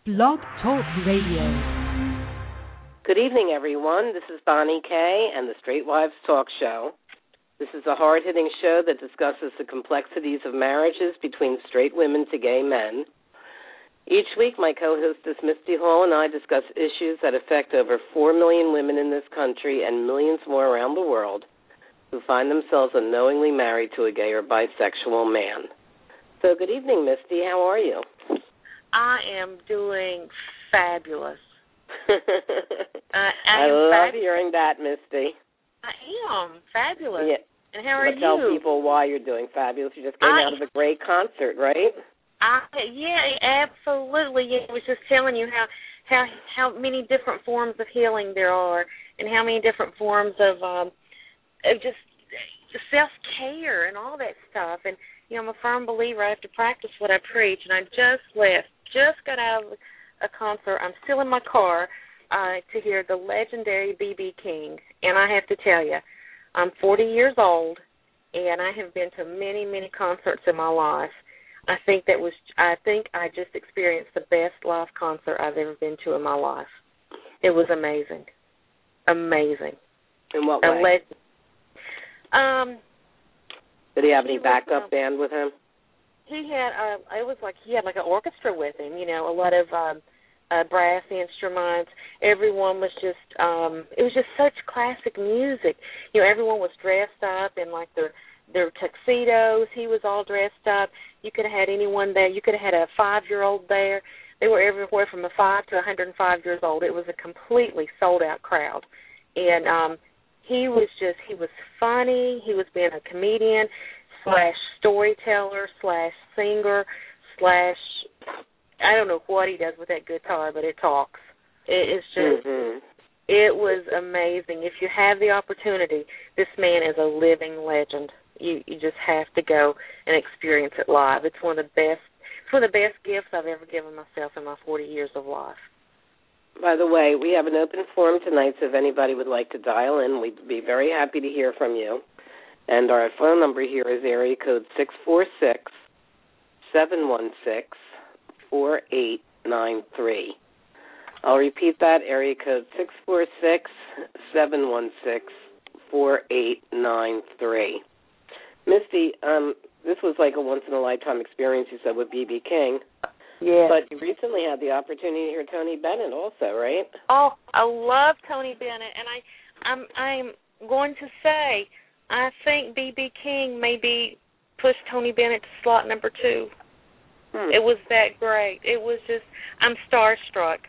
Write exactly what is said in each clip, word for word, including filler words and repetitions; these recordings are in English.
Blog Talk Radio. Good evening, everyone. This is Bonnie Kay and the Straight Wives Talk Show. This is a hard-hitting show that discusses the complexities of marriages between straight women to gay men. Each week, my co-hostess Misty Hall and I discuss issues that affect over four million women in this country and millions more around the world who find themselves unknowingly married to a gay or bisexual man. So good evening, Misty. How are you? I am doing fabulous. uh, I, I love fab- hearing that, Misty. I am fabulous. Yeah. And how are but you? Tell people why you're doing fabulous. You just came I, out of a great concert, right? I, yeah, absolutely. Yeah, I was just telling you how, how how many different forms of healing there are, and how many different forms of um of just self-care and all that stuff. And you know, I'm a firm believer I have to practice what I preach, and I just left, just got out of a concert. I'm still in my car uh, to hear the legendary B B King, and I have to tell you, I'm forty years old, and I have been to many, many concerts in my life. I think that was, I think I just experienced the best live concert I've ever been to in my life. It was amazing, amazing. In what a way? Le- um. Did he have any he backup was, um, band with him? He had, uh, it was like he had like an orchestra with him, you know, a lot of um, uh, brass instruments. Everyone was just, um, it was just such classic music. You know, everyone was dressed up in like their their tuxedos. He was all dressed up. You could have had anyone there. You could have had a five-year-old there. They were everywhere from a five to one hundred five years old. It was a completely sold-out crowd. And um, he was just, he was funny. He was being a comedian slash storyteller slash singer slash, I don't know what he does with that guitar, but it talks. It is just, mm-hmm. It was amazing. If you have the opportunity, this man is a living legend. You you just have to go and experience it live. It's one of the best, it's one of the best gifts I've ever given myself in my forty years of life. By the way, we have an open forum tonight, so if anybody would like to dial in, we'd be very happy to hear from you. And our phone number here is area code six four six, seven one six, four eight nine three. I'll repeat that, area code six four six, seven one six, four eight nine three. Misty, um, this was like a once-in-a-lifetime experience, you said, with B B King. Yeah. But you recently had the opportunity to hear Tony Bennett also, right? Oh, I love Tony Bennett, and I, I'm, I'm going to say, I think B B King maybe pushed Tony Bennett to slot number two. Hmm. It was that great. It was just, I'm starstruck.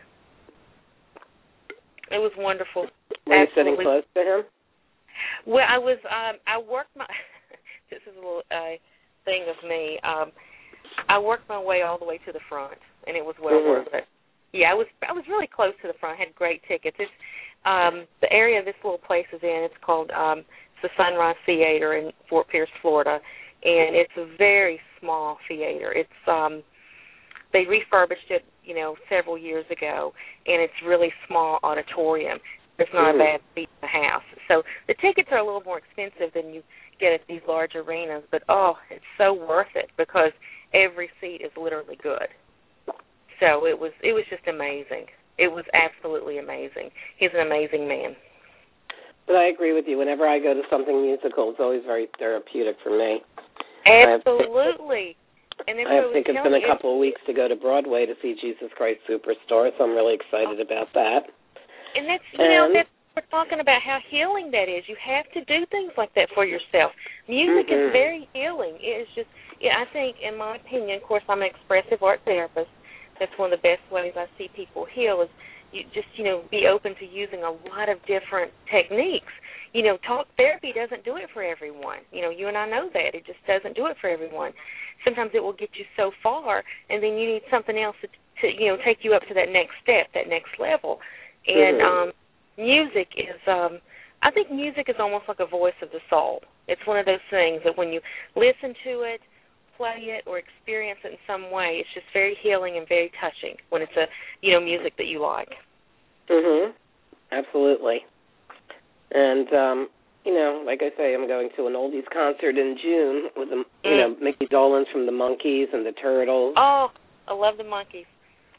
It was wonderful. Were you Absolutely. sitting close to him? Well, I was, um, I worked my, this is a little uh, thing of me. Um, I worked my way all the way to the front, and it was well mm-hmm. worth it. Yeah, I was I was really close to the front. I had great tickets. It's um, the area this little place is in. It's called um, it's the Sunrise Theater in Fort Pierce, Florida, and it's a very small theater. It's um, they refurbished it, you know, several years ago, and it's really small auditorium. There's not mm-hmm. a bad seat in the house. So the tickets are a little more expensive than you get at these large arenas, but oh, it's so worth it because every seat is literally good. So it was it was just amazing. It was absolutely amazing. He's an amazing man. But I agree with you. Whenever I go to something musical, it's always very therapeutic for me. Absolutely. I have, and then I have think it's been a couple of weeks to go to Broadway to see Jesus Christ Superstar, so I'm really excited about that. And that's, you and, know, that's, we're talking about how healing that is. You have to do things like that for yourself. Music mm-hmm. is very healing. It is just, yeah, I think, in my opinion, of course, I'm an expressive art therapist. That's one of the best ways I see people heal is you just, you know, be open to using a lot of different techniques. You know, talk therapy doesn't do it for everyone. You know, you and I know that. It just doesn't do it for everyone. Sometimes it will get you so far, and then you need something else to, to you know, take you up to that next step, that next level. And mm-hmm. um, music is, um, I think music is almost like a voice of the soul. It's one of those things that when you listen to it, play it, or experience it in some way, it's just very healing and very touching when it's a, you know, music that you like. Mhm. Absolutely. And um, you know, like I say, I'm going to an oldies concert in June with the, you mm. know, Mickey Dolenz from the Monkees and the Turtles. Oh, I love the Monkees.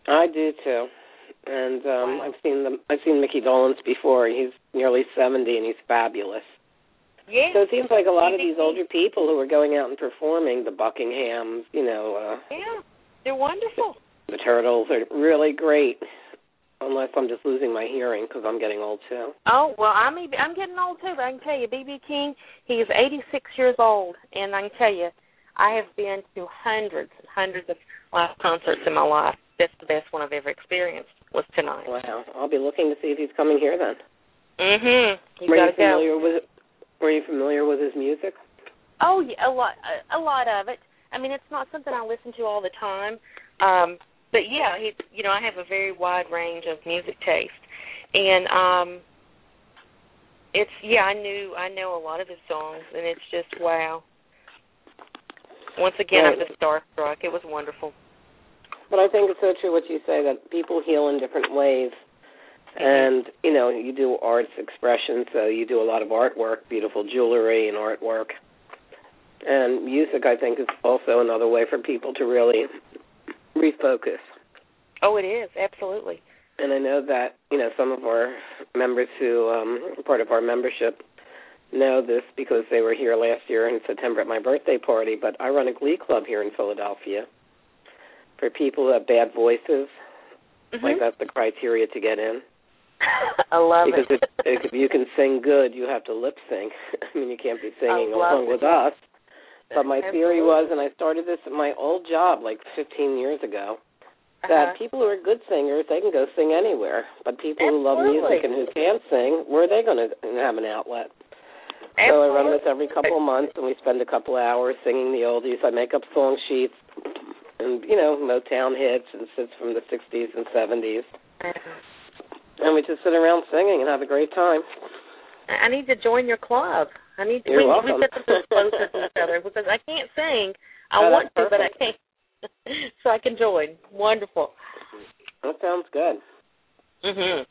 I do too, and um, Wow. I've seen them. I've seen Mickey Dolenz before. He's nearly seventy, and he's fabulous. Yeah. So it seems like a lot of these older people who are going out and performing, the Buckinghams, you know, uh, yeah, they're wonderful. the Turtles, are really great. Unless I'm just losing my hearing because I'm getting old too. Oh well, I'm even, I'm getting old too. But I can tell you, B B King, he is eighty-six years old, and I can tell you, I have been to hundreds and hundreds of live concerts in my life. That's the best one I've ever experienced was tonight. Wow, I'll be looking to see if he's coming here then. Mhm. You were you gotta familiar go. with? Were you familiar with his music? Oh yeah, a lot, a, a lot of it. I mean, it's not something I listen to all the time. Um, But yeah, he, you know, I have a very wide range of music taste, and um, it's yeah, I knew I know a lot of his songs, and it's just wow. Once again, Right. I'm just starstruck. It was wonderful. But I think it's so true what you say that people heal in different ways, Mm-hmm. and you know, you do arts expression, so you do a lot of artwork, beautiful jewelry and artwork, and music. I think is also another way for people to really refocus. Oh, it is, absolutely. And I know that, you know, some of our members who um, are part of our membership know this because they were here last year in September at my birthday party, but I run a glee club here in Philadelphia for people who have bad voices. Mm-hmm. Like that's the criteria to get in. I love because it. Because if you can sing good, you have to lip sync. I mean, you can't be singing along it. with us. But my Absolutely. theory was, and I started this at my old job like fifteen years ago, that uh-huh. people who are good singers, they can go sing anywhere. But people Absolutely. who love music and who can't sing, where are they going to have an outlet? Absolutely. So I run this every couple of months, and we spend a couple of hours singing the oldies. I make up song sheets and, you know, Motown hits and hits from the sixties and seventies. Uh-huh. And we just sit around singing and have a great time. I need to join your club. I need to. You're we, welcome. We get to move closer to each other because I can't sing. I Oh, want to, perfect. but I can't. So I can join. Wonderful. That sounds good. Mhm.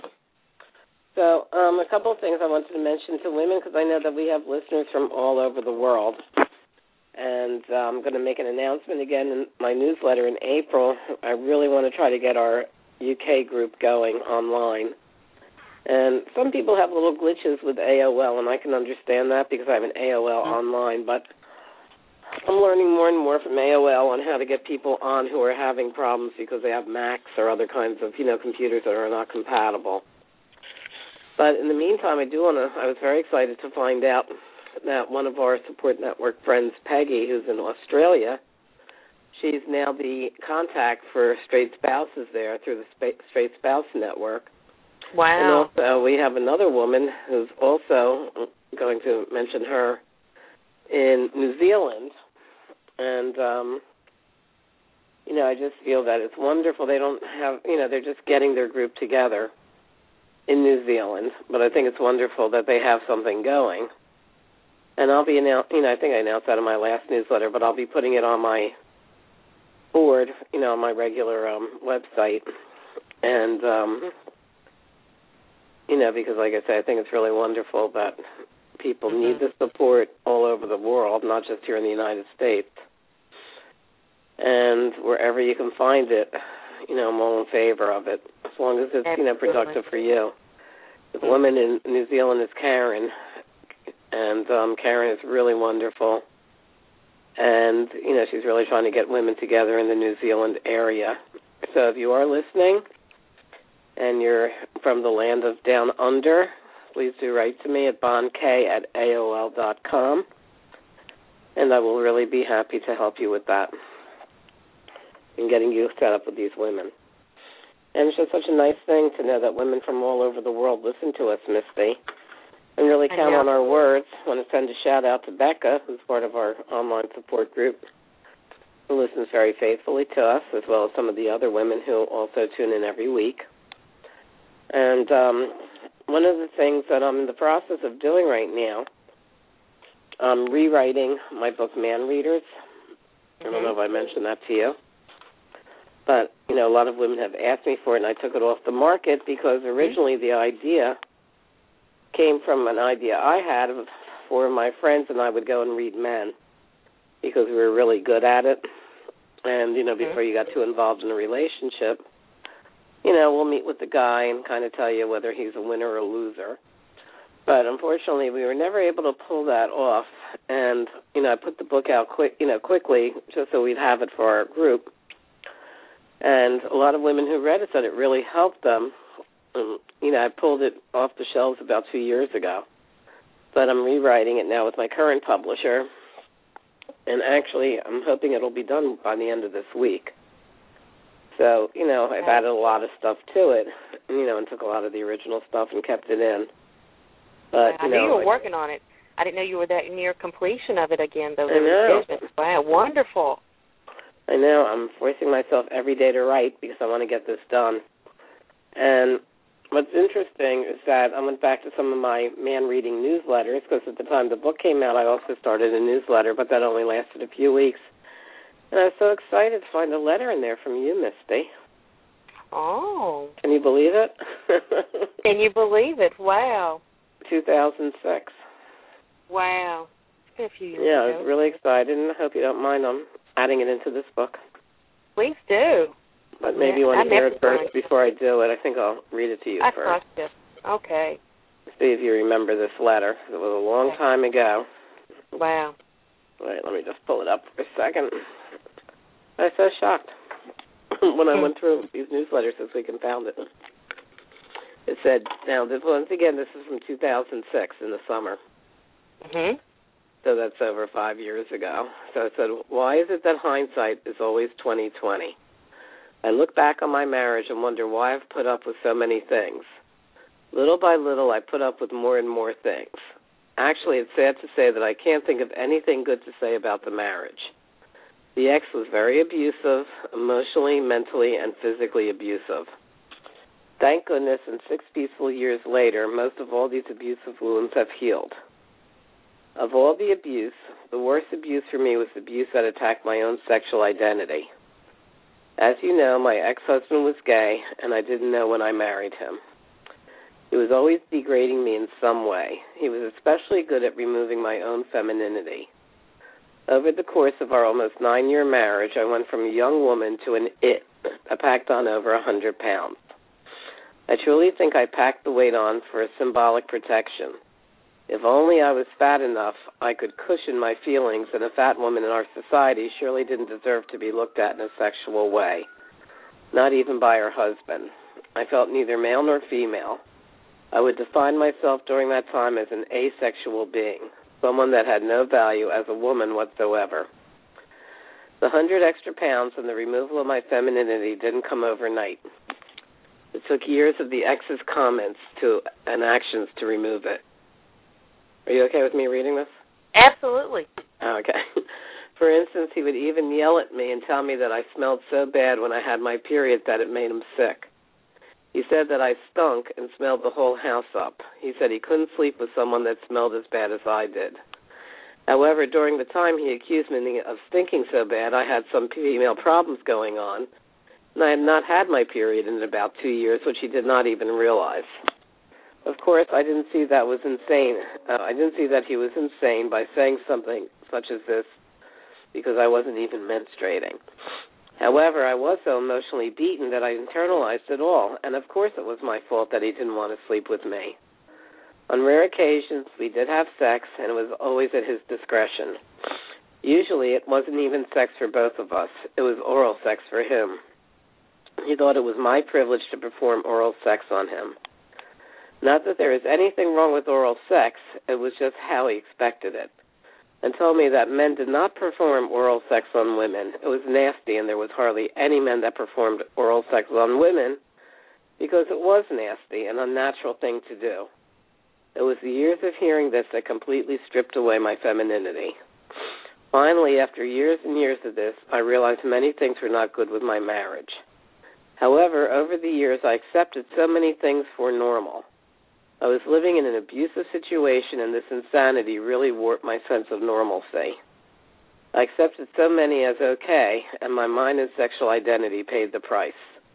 So um, a couple of things I wanted to mention to women because I know that we have listeners from all over the world. And uh, I'm going to make an announcement again in my newsletter in April. I really want to try to get our U K group going online. And some people have little glitches with A O L, and I can understand that because I have an A O L mm-hmm. online. But I'm learning more and more from A O L on how to get people on who are having problems because they have Macs or other kinds of, you know, computers that are not compatible. But in the meantime, I do want to, I was very excited to find out that one of our support network friends, Peggy, who's in Australia, she's now the contact for straight spouses there through the Straight Spouse Network. Wow. And also we have another woman who's also going to mention her in New Zealand. And, um, you know, I just feel that it's wonderful. They don't have, you know, they're just getting their group together in New Zealand. But I think it's wonderful that they have something going. And I'll be, annou- you know, I think I announced that in my last newsletter, but I'll be putting it on my board, you know, on my regular um, website. And, um, you know, because like I said, I think it's really wonderful that people mm-hmm. need the support all over the world, not just here in the United States. And wherever you can find it, you know, I'm all in favor of it, as long as it's, you know, productive for you. The woman in New Zealand is Karen, and um, Karen is really wonderful. And, you know, she's really trying to get women together in the New Zealand area. So if you are listening and you're from the land of down under, please do write to me at bondk at A O L dot com, and I will really be happy to help you with that and getting you set up with these women. And it's just such a nice thing to know that women from all over the world listen to us, Misty, and really count on our words. I want to send a shout-out to Becca, who's part of our online support group, who listens very faithfully to us, as well as some of the other women who also tune in every week. And um, one of the things that I'm in the process of doing right now, I'm rewriting my book, Man Readers. Mm-hmm. I don't know if I mentioned that to you. But, you know, a lot of women have asked me for it, and I took it off the market because originally the idea came from an idea I had of, for my friends and I would go and read men because we were really good at it. And, you know, before you got too involved in a relationship, you know, we'll meet with the guy and kind of tell you whether he's a winner or a loser. But unfortunately, we were never able to pull that off. And, you know, I put the book out quick, you know, quickly just so we'd have it for our group. And a lot of women who read it said it really helped them. Um, you know, I pulled it off the shelves about two years ago. But I'm rewriting it now with my current publisher. And actually, I'm hoping it'll be done by the end of this week. So, you know, I've added a lot of stuff to it, you know, and took a lot of the original stuff and kept it in. But, I you knew know, you were working on it. I didn't know you were that near completion of it again, though. I know. Wow, wonderful. I know. I'm forcing myself every day to write because I want to get this done. And what's interesting is that I went back to some of my man-reading newsletters because at the time the book came out, I also started a newsletter, but that only lasted a few weeks. And I was so excited to find a letter in there from you, Misty. Oh. Can you believe it? Can you believe it? Wow. two thousand six. Wow. It's been a few years Yeah, ago. I was really excited, and I hope you don't mind I'm adding it into this book. Please do. But maybe yeah, you want to hear it first mind. before I do it. I think I'll read it to you I first. trust you. Okay. See if you remember this letter. It was a long time ago. Wow. Wait, let me just pull it up for a second. I was so shocked when I went through these newsletters this week and found it. It said, now, this once again, this is from two thousand six in the summer. Mm-hmm. So that's over five years ago. So it said, why is it that hindsight is always twenty twenty? I look back on my marriage and wonder why I've put up with so many things. Little by little, I put up with more and more things. Actually, it's sad to say that I can't think of anything good to say about the marriage. The ex was very abusive, emotionally, mentally, and physically abusive. Thank goodness, in six peaceful years later, most of all these abusive wounds have healed. Of all the abuse, the worst abuse for me was abuse that attacked my own sexual identity. As you know, my ex-husband was gay, and I didn't know when I married him. He was always degrading me in some way. He was especially good at removing my own femininity. Over the course of our almost nine-year marriage, I went from a young woman to an it that packed on over one hundred pounds. I truly think I packed the weight on for a symbolic protection. If only I was fat enough, I could cushion my feelings, and a fat woman in our society surely didn't deserve to be looked at in a sexual way, not even by her husband. I felt neither male nor female. I would define myself during that time as an asexual being, someone that had no value as a woman whatsoever. The hundred extra pounds and the removal of my femininity didn't come overnight. It took years of the ex's comments to and actions to remove it. Are you okay with me reading this? Absolutely. Oh, okay. For instance, he would even yell at me and tell me that I smelled so bad when I had my period that it made him sick. He said that I stunk and smelled the whole house up. He said he couldn't sleep with someone that smelled as bad as I did. However, during the time he accused me of stinking so bad, I had some female problems going on, and I had not had my period in about two years, which he did not even realize. Of course, I didn't see that was insane. Uh, I didn't see that he was insane by saying something such as this because I wasn't even menstruating. However, I was so emotionally beaten that I internalized it all, and of course it was my fault that he didn't want to sleep with me. On rare occasions, we did have sex, and it was always at his discretion. Usually, it wasn't even sex for both of us. It was oral sex for him. He thought it was my privilege to perform oral sex on him. Not that there is anything wrong with oral sex, it was just how he expected it, and told me that men did not perform oral sex on women. It was nasty, and there was hardly any men that performed oral sex on women because it was nasty, an unnatural thing to do. It was the years of hearing this that completely stripped away my femininity. Finally, after years and years of this, I realized many things were not good with my marriage. However, over the years, I accepted so many things for normal. I was living in an abusive situation, and this insanity really warped my sense of normalcy. I accepted so many as okay, and my mind and sexual identity paid the price.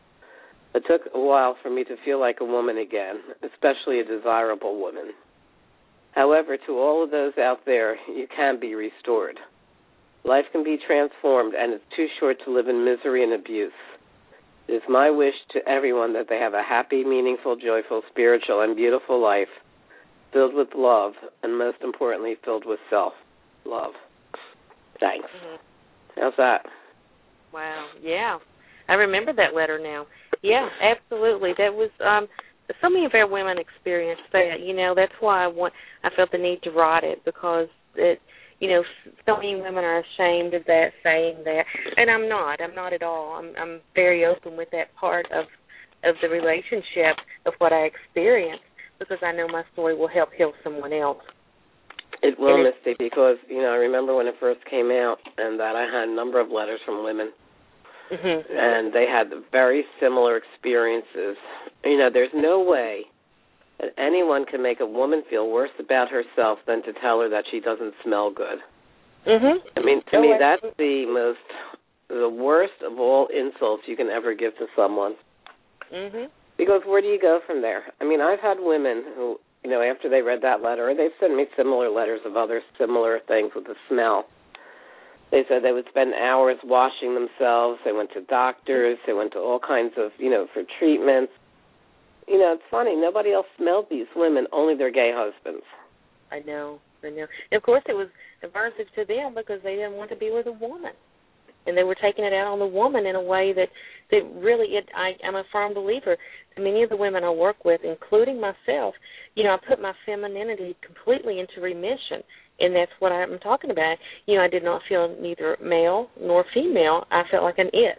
It took a while for me to feel like a woman again, especially a desirable woman. However, to all of those out there, you can be restored. Life can be transformed, and it's too short to live in misery and abuse. It is my wish to everyone that they have a happy, meaningful, joyful, spiritual, and beautiful life filled with love, and most importantly, filled with self-love. Thanks. Mm-hmm. How's that? Wow. Yeah. I remember that letter now. Yeah, absolutely. That was um, so many of our women experience that. You know, that's why I want. I felt the need to write it, because it. You know, so many women are ashamed of that, saying that, and I'm not. I'm not at all. I'm I'm very open with that part of of the relationship of what I experienced, because I know my story will help heal someone else. It will, Misty, because, you know, I remember when it first came out, and that I had a number of letters from women, mm-hmm. and they had very similar experiences. You know, there's no way that anyone can make a woman feel worse about herself than to tell her that she doesn't smell good. Mm-hmm. I mean, to oh, me, that's the most, the worst of all insults you can ever give to someone. Mm-hmm. Because where do you go from there? I mean, I've had women who, you know, after they read that letter, they've sent me similar letters of other similar things with the smell. They said they would spend hours washing themselves. They went to doctors. They went to all kinds of, you know, for treatments. You know, it's funny. Nobody else smelled these women, only their gay husbands. I know, I know. And of course, it was aversive to them because they didn't want to be with a woman. And they were taking it out on the woman in a way that, that really, it, I, I'm a firm believer. Many of the women I work with, including myself, you know, I put my femininity completely into remission. And that's what I'm talking about. You know, I did not feel neither male nor female. I felt like an it.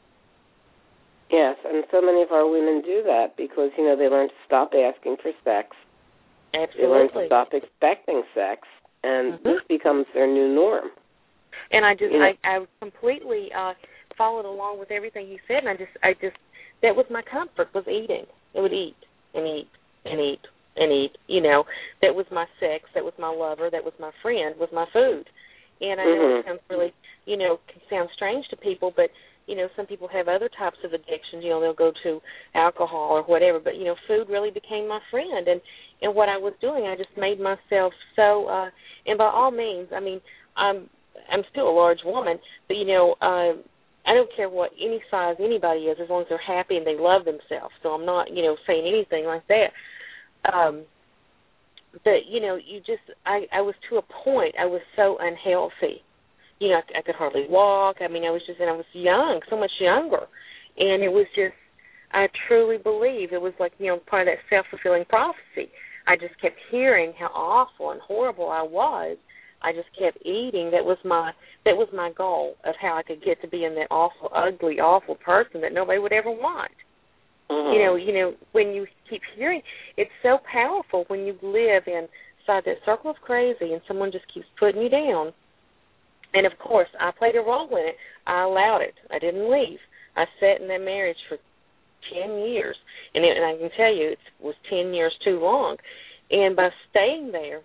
Yes, and so many of our women do that because, you know, they learn to stop asking for sex. Absolutely. They learn to stop expecting sex, and mm-hmm. this becomes their new norm. And I just, you know? I, I completely uh, followed along with everything you said, and I just, I just, that was my comfort, was eating. I would eat and eat and eat and eat, you know. That was my sex, that was my lover, that was my friend, was my food. And I know mm-hmm. it sounds really, you know, can sound strange to people, but you know, some people have other types of addictions. You know, they'll go to alcohol or whatever. But, you know, food really became my friend. And, and what I was doing, I just made myself so, uh, and by all means, I mean, I'm I'm still a large woman, but, you know, uh, I don't care what any size anybody is as long as they're happy and they love themselves. So I'm not, you know, saying anything like that. Um, but, you know, you just, I, I was to a point, I was so unhealthy. You know, I, I could hardly walk. I mean, I was just, and I was young, so much younger. And it was just, I truly believe it was like, you know, part of that self-fulfilling prophecy. I just kept hearing how awful and horrible I was. I just kept eating. That was my, that was my goal of how I could get to being that awful, ugly, awful person that nobody would ever want. Mm-hmm. You know, you know, when you keep hearing, it's so powerful when you live inside that circle of crazy and someone just keeps putting you down. And, of course, I played a role in it. I allowed it. I didn't leave. I sat in that marriage for ten years. And, it, and I can tell you it was ten years too long. And by staying there,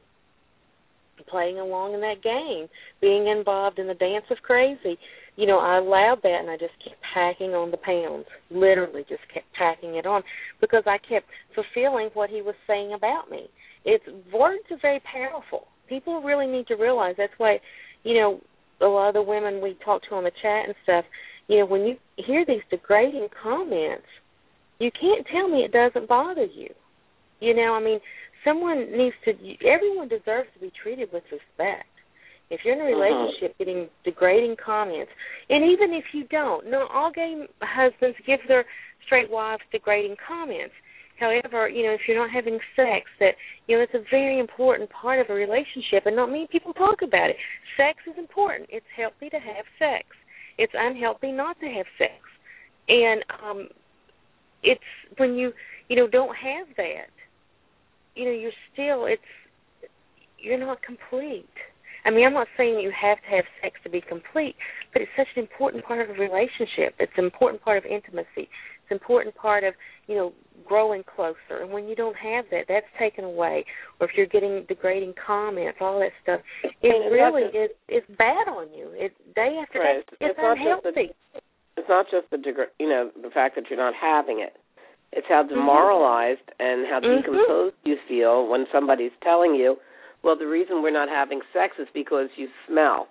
playing along in that game, being involved in the dance of crazy, you know, I allowed that and I just kept packing on the pounds, literally just kept packing it on because I kept fulfilling what he was saying about me. It's, words are very powerful. People really need to realize that's why, you know, a lot of the women we talk to on the chat and stuff, you know, when you hear these degrading comments, you can't tell me it doesn't bother you. You know, I mean, someone needs to, everyone deserves to be treated with respect. If you're in a relationship uh-huh. getting degrading comments, and even if you don't, not all gay husbands give their straight wives degrading comments. However, you know, if you're not having sex, that, you know, it's a very important part of a relationship, and not many people talk about it. Sex is important. It's healthy to have sex. It's unhealthy not to have sex. And um, it's when you, you know, don't have that, you know, you're still, it's, you're not complete. I mean, I'm not saying you have to have sex to be complete, but it's such an important part of a relationship. It's an important part of intimacy. It's an important part of, you know, growing closer. And when you don't have that, that's taken away. Or if you're getting degrading comments, all that stuff, it and really just, is it's bad on you. It day after right. day, it's, it's unhealthy. Not the, it's not just the deg- you know the fact that you're not having it. It's how demoralized mm-hmm. and how decomposed mm-hmm. you feel when somebody's telling you, well, the reason we're not having sex is because you smell.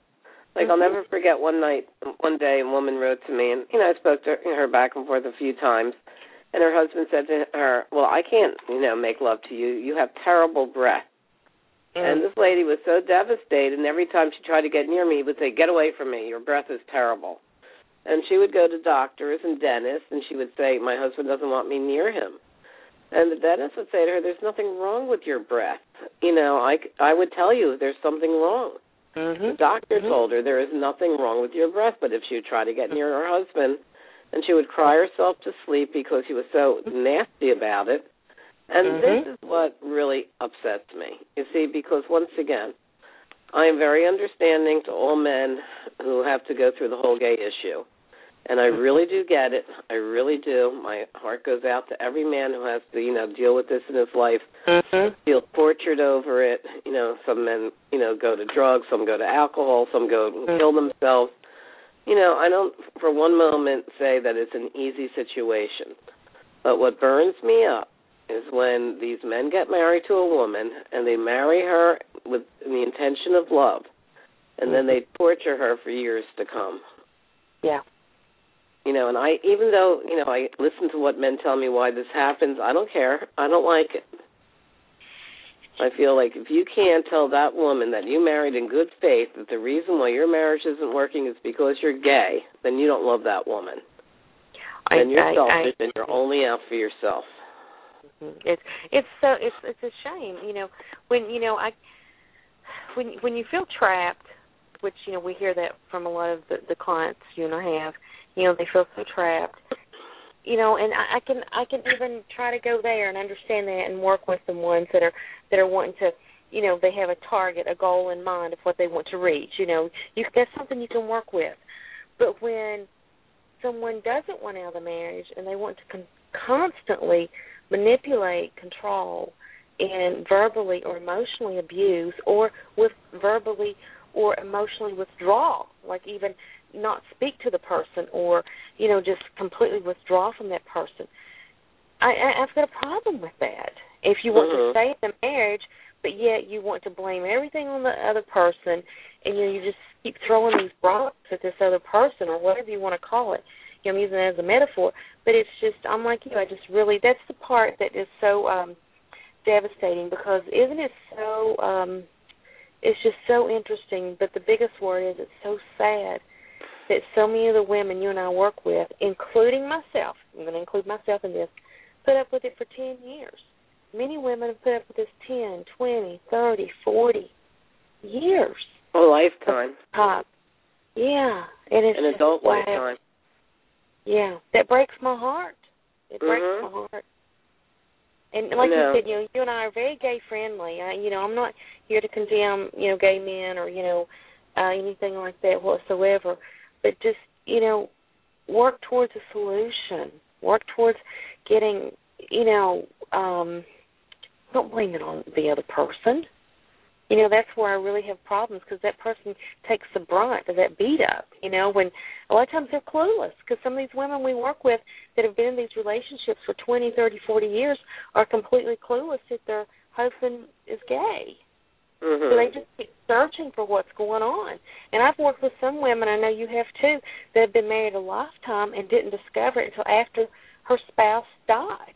Like, mm-hmm. I'll never forget one night, one day, a woman wrote to me, and, you know, I spoke to her back and forth a few times, and her husband said to her, well, I can't, you know, make love to you. You have terrible breath. Mm. And this lady was so devastated, and every time she tried to get near me, he would say, get away from me. Your breath is terrible. And she would go to doctors and dentists, and she would say, my husband doesn't want me near him. And the dentist would say to her, there's nothing wrong with your breath. You know, I, I would tell you there's something wrong. Mm-hmm. The doctor mm-hmm. told her there is nothing wrong with your breath, but if she would try to get near her husband, and she would cry herself to sleep because he was so nasty about it. And mm-hmm. this is what really upsets me, you see, because once again, I am very understanding to all men who have to go through the whole gay issue. And I really do get it. I really do. My heart goes out to every man who has to, you know, deal with this in his life, mm-hmm. feel tortured over it. You know, some men, you know, go to drugs, some go to alcohol, some go and kill themselves. You know, I don't for one moment say that it's an easy situation. But what burns me up is when these men get married to a woman and they marry her with the intention of love, and then they torture her for years to come. Yeah. You know, and I, even though, you know, I listen to what men tell me why this happens, I don't care. I don't like it. I feel like if you can't tell that woman that you married in good faith that the reason why your marriage isn't working is because you're gay, then you don't love that woman. I, then you're I, selfish I, and you're only out for yourself. It's it's so it's it's a shame, you know, when you know I when when you feel trapped, which you know we hear that from a lot of the, the clients you and I have. You know, they feel so trapped. You know, and I, I can I can even try to go there and understand that and work with the ones that are that are wanting to, you know, they have a target, a goal in mind of what they want to reach. You know, you, that's something you can work with. But when someone doesn't want out of the marriage and they want to con- constantly manipulate, control, and verbally or emotionally abuse, or with verbally or emotionally withdraw, like even not speak to the person, or you know just completely withdraw from that person. I, I, I've got a problem with that. If you want mm-hmm. to stay in the marriage, but yet you want to blame everything on the other person, and you know, you just keep throwing these rocks at this other person, or whatever you want to call it. You know, I'm using it as a metaphor, but it's just I'm like you. I just really that's the part that is so um, devastating, because isn't it so? Um, it's just so interesting. But the biggest word is it's so sad that so many of the women you and I work with, including myself, I'm going to include myself in this, put up with it for ten years. Many women have put up with this ten, twenty, thirty, forty years. A lifetime. Top. Yeah. And it's An adult wild. lifetime. Yeah. That breaks my heart. It breaks mm-hmm. my heart. And like you said, you know, you and I are very gay friendly. I, you know, I'm not here to condemn, you know, gay men or, you know, uh, anything like that whatsoever. But just, you know, work towards a solution. Work towards getting, you know, um, don't blame it on the other person. You know, that's where I really have problems, because that person takes the brunt of that beat up, you know, when a lot of times they're clueless, because some of these women we work with that have been in these relationships for twenty, thirty, forty years are completely clueless that their husband is gay. Mm-hmm. So they just keep searching for what's going on. And I've worked with some women, I know you have too, that have been married a lifetime and didn't discover it until after her spouse died.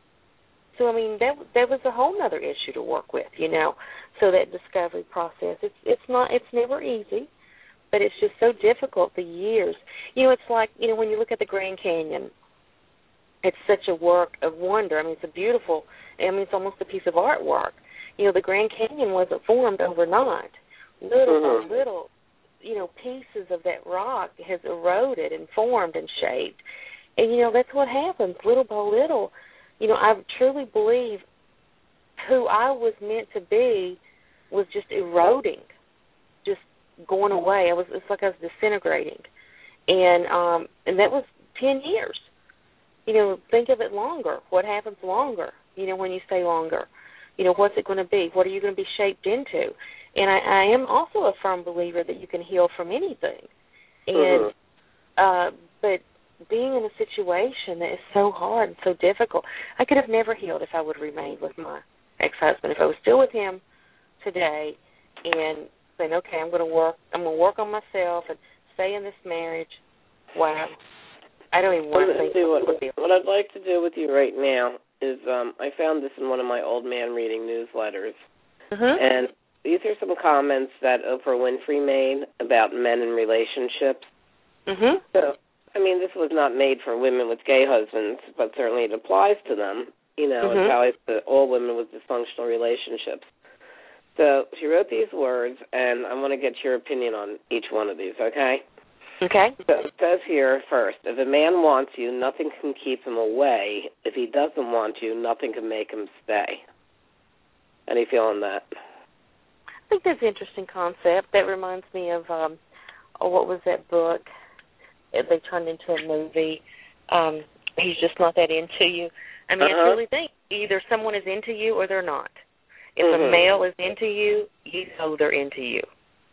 So, I mean, that that was a whole other issue to work with, you know. So that discovery process, it's it's not it's never easy, but it's just so difficult. The years, you know, it's like, you know, when you look at the Grand Canyon, it's such a work of wonder. I mean, it's a beautiful. I mean, it's almost a piece of artwork. You know, the Grand Canyon wasn't formed overnight. Little mm-hmm. by little, you know, pieces of that rock has eroded and formed and shaped, and you know that's what happens little by little. You know, I truly believe who I was meant to be was just eroding, just going away. I was it's like I was disintegrating, and um, and that was ten years. You know, think of it longer. What happens longer? You know, when you stay longer, you know, what's it going to be? What are you going to be shaped into? And I, I am also a firm believer that you can heal from anything, and mm-hmm. uh, but. being in a situation that is so hard and so difficult, I could have never healed if I would have remained with my ex-husband. If I was still with him today, and saying, okay, I'm going to work. I'm going to work on myself and stay in this marriage. Wow. I don't even want to think see what, what I'd like to do with you right now is um, I found this in one of my old man reading newsletters. Mm-hmm. And these are some comments that Oprah Winfrey made about men in relationships. Mm-hmm. So, I mean, this was not made for women with gay husbands, but certainly it applies to them. You know, Mm-hmm. it applies to all women with dysfunctional relationships. So she wrote these words, and I want to get your opinion on each one of these, okay? Okay. So it says here first, if a man wants you, nothing can keep him away. If he doesn't want you, nothing can make him stay. Any feel on that? I think that's an interesting concept. That reminds me of, um, oh, what was that book that they turned into a movie? Um, he's just not that into you. I mean, uh-huh. I truly think either someone is into you or they're not. If mm-hmm. a male is into you, you know they're into you.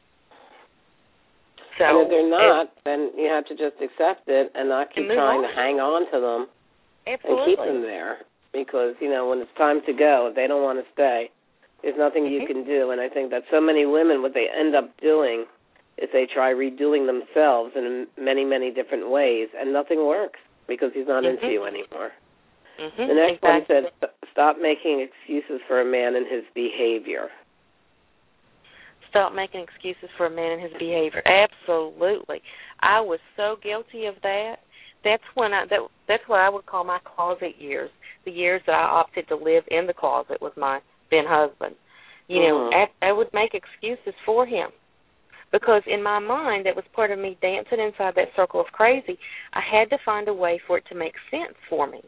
So, and if they're not, it, then you have to just accept it and not keep and trying on. to hang on to them. Absolutely. And keep them there. Because, you know, when it's time to go, if they don't want to stay, there's nothing mm-hmm. you can do. And I think that so many women, what they end up doing is they try redoing themselves in many, many different ways, and nothing works because he's not mm-hmm. into you anymore. Mm-hmm. The next exactly. one said, stop making excuses for a man and his behavior. Stop making excuses for a man and his behavior. Absolutely. I was so guilty of that. That's when I that that's what I would call my closet years, the years that I opted to live in the closet with my then husband. You mm-hmm. know, I, I would make excuses for him because in my mind that was part of me dancing inside that circle of crazy. I had to find a way for it to make sense for me.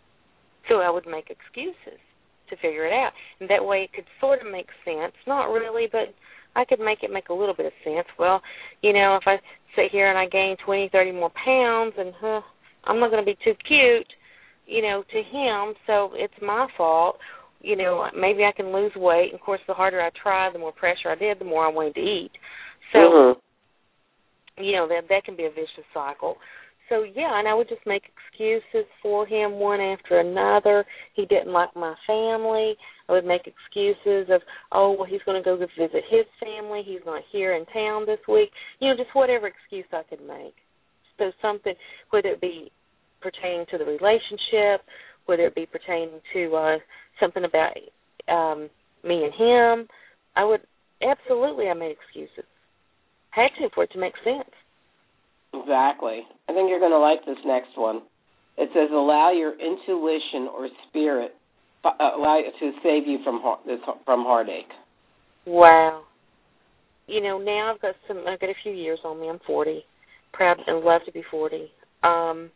So I would make excuses to figure it out. And that way it could sort of make sense. Not really, but I could make it make a little bit of sense. Well, you know, if I sit here and I gain twenty, thirty more pounds and huh, I'm not going to be too cute, you know, to him, so it's my fault. You know, maybe I can lose weight. And, of course, the harder I tried, the more pressure I did, the more I wanted to eat. So, mm-hmm. you know, that that can be a vicious cycle. So, yeah, and I would just make excuses for him one after another. He didn't like my family. I would make excuses of, oh, well, he's going to go visit his family. He's not here in town this week. You know, just whatever excuse I could make. So something, whether it be pertaining to the relationship, whether it be pertaining to uh, something about um, me and him, I would absolutely, I made excuses. Had to for it to make sense. Exactly. I think you're going to like this next one. It says, allow your intuition or spirit uh, allow it to save you from this from heartache. Wow. You know, now I've got some. I've got a few years on me. I'm forty. Proud and love to be forty. Um,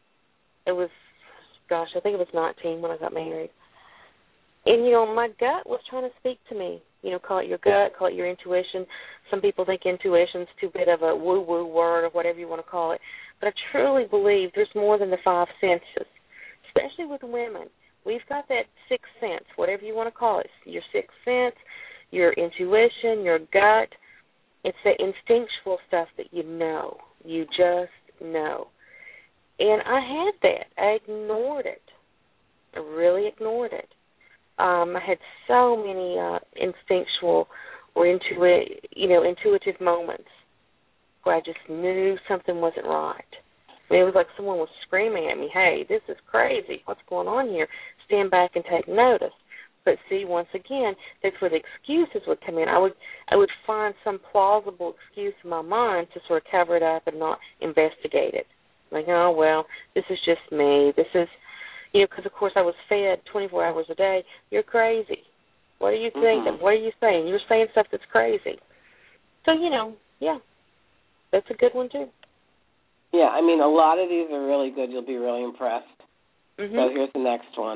it was, gosh, I think it was nineteen when I got married. And, you know, my gut was trying to speak to me. You know, call it your gut, call it your intuition. Some people think intuition's too bit of a woo-woo word or whatever you want to call it. But I truly believe there's more than the five senses, especially with women. We've got that sixth sense, whatever you want to call it, your sixth sense, your intuition, your gut. It's the instinctual stuff that you know. You just know. And I had that. I ignored it. I really ignored it. Um, I had so many uh, instinctual or intuitive, you know, intuitive moments where I just knew something wasn't right. I mean, it was like someone was screaming at me, hey, this is crazy. What's going on here? Stand back and take notice. But see, once again, that's where the excuses would come in. I would I would find some plausible excuse in my mind to sort of cover it up and not investigate it. Like, oh, well, this is just me. This is, you know, because, of course, I was fed twenty-four hours a day. You're crazy. What are you thinking? Mm-hmm. What are you saying? You're saying stuff that's crazy. So, you know, yeah, that's a good one, too. Yeah, I mean, a lot of these are really good. You'll be really impressed. Mm-hmm. So here's the next one.